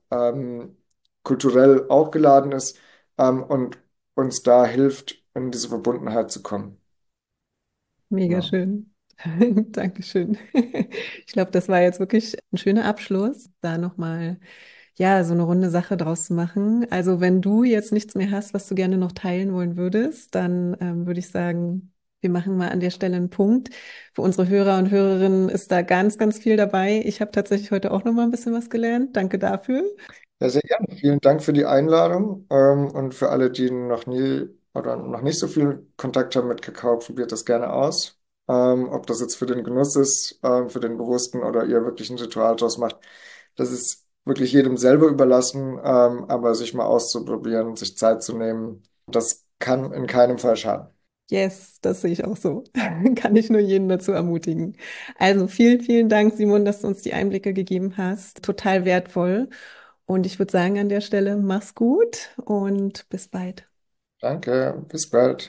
kulturell aufgeladen ist und uns da hilft, in diese Verbundenheit zu kommen. Mega Ja. schön. Dankeschön. Ich glaube, das war jetzt wirklich ein schöner Abschluss, da nochmal, ja, so eine runde Sache draus zu machen. Also wenn du jetzt nichts mehr hast, was du gerne noch teilen wollen würdest, dann würde ich sagen, wir machen mal an der Stelle einen Punkt. Für unsere Hörer und Hörerinnen ist da ganz, ganz viel dabei. Ich habe tatsächlich heute auch noch mal ein bisschen was gelernt. Danke dafür. Ja, sehr gerne. Vielen Dank für die Einladung. Und für alle, die noch nie oder noch nicht so viel Kontakt haben mit Kakao, probiert das gerne aus. Ob das jetzt für den Genuss ist, für den Bewussten oder ihr wirklich ein Ritual draus macht, das ist wirklich jedem selber überlassen. Aber sich mal auszuprobieren, sich Zeit zu nehmen, das kann in keinem Fall schaden. Yes, das sehe ich auch so. Kann ich nur jeden dazu ermutigen. Also vielen, vielen Dank, Simon, dass du uns die Einblicke gegeben hast. Total wertvoll. Und ich würde sagen an der Stelle, mach's gut und bis bald. Danke, bis bald.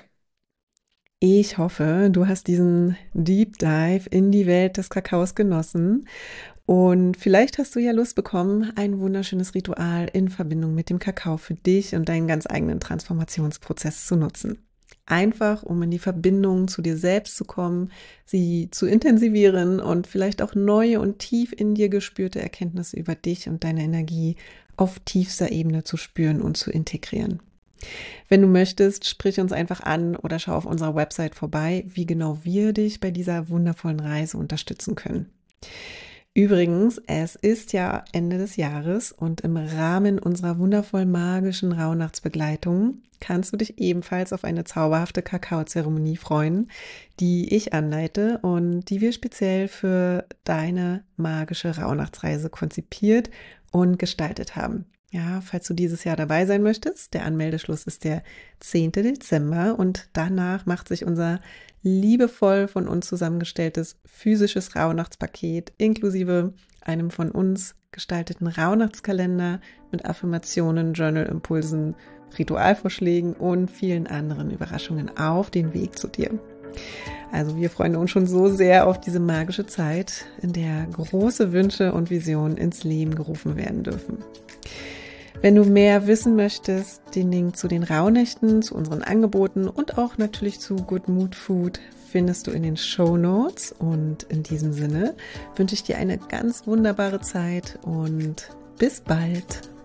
Ich hoffe, du hast diesen Deep Dive in die Welt des Kakaos genossen. Und vielleicht hast du ja Lust bekommen, ein wunderschönes Ritual in Verbindung mit dem Kakao für dich und deinen ganz eigenen Transformationsprozess zu nutzen. Einfach, um in die Verbindung zu dir selbst zu kommen, sie zu intensivieren und vielleicht auch neue und tief in dir gespürte Erkenntnisse über dich und deine Energie auf tiefster Ebene zu spüren und zu integrieren. Wenn du möchtest, sprich uns einfach an oder schau auf unserer Website vorbei, wie genau wir dich bei dieser wundervollen Reise unterstützen können. Übrigens, es ist ja Ende des Jahres und im Rahmen unserer wundervoll magischen Rauhnachtsbegleitung kannst du dich ebenfalls auf eine zauberhafte Kakaozeremonie freuen, die ich anleite und die wir speziell für deine magische Rauhnachtsreise konzipiert und gestaltet haben. Ja, falls du dieses Jahr dabei sein möchtest, der Anmeldeschluss ist der 10. Dezember und danach macht sich unser liebevoll von uns zusammengestelltes physisches Rauhnachtspaket inklusive einem von uns gestalteten Rauhnachtskalender mit Affirmationen, Journal-Impulsen, Ritualvorschlägen und vielen anderen Überraschungen auf den Weg zu dir. Also wir freuen uns schon so sehr auf diese magische Zeit, in der große Wünsche und Visionen ins Leben gerufen werden dürfen. Wenn du mehr wissen möchtest, den Link zu den Rauhnächten, zu unseren Angeboten und auch natürlich zu Good Mood Food findest du in den Shownotes. Und in diesem Sinne wünsche ich dir eine ganz wunderbare Zeit und bis bald.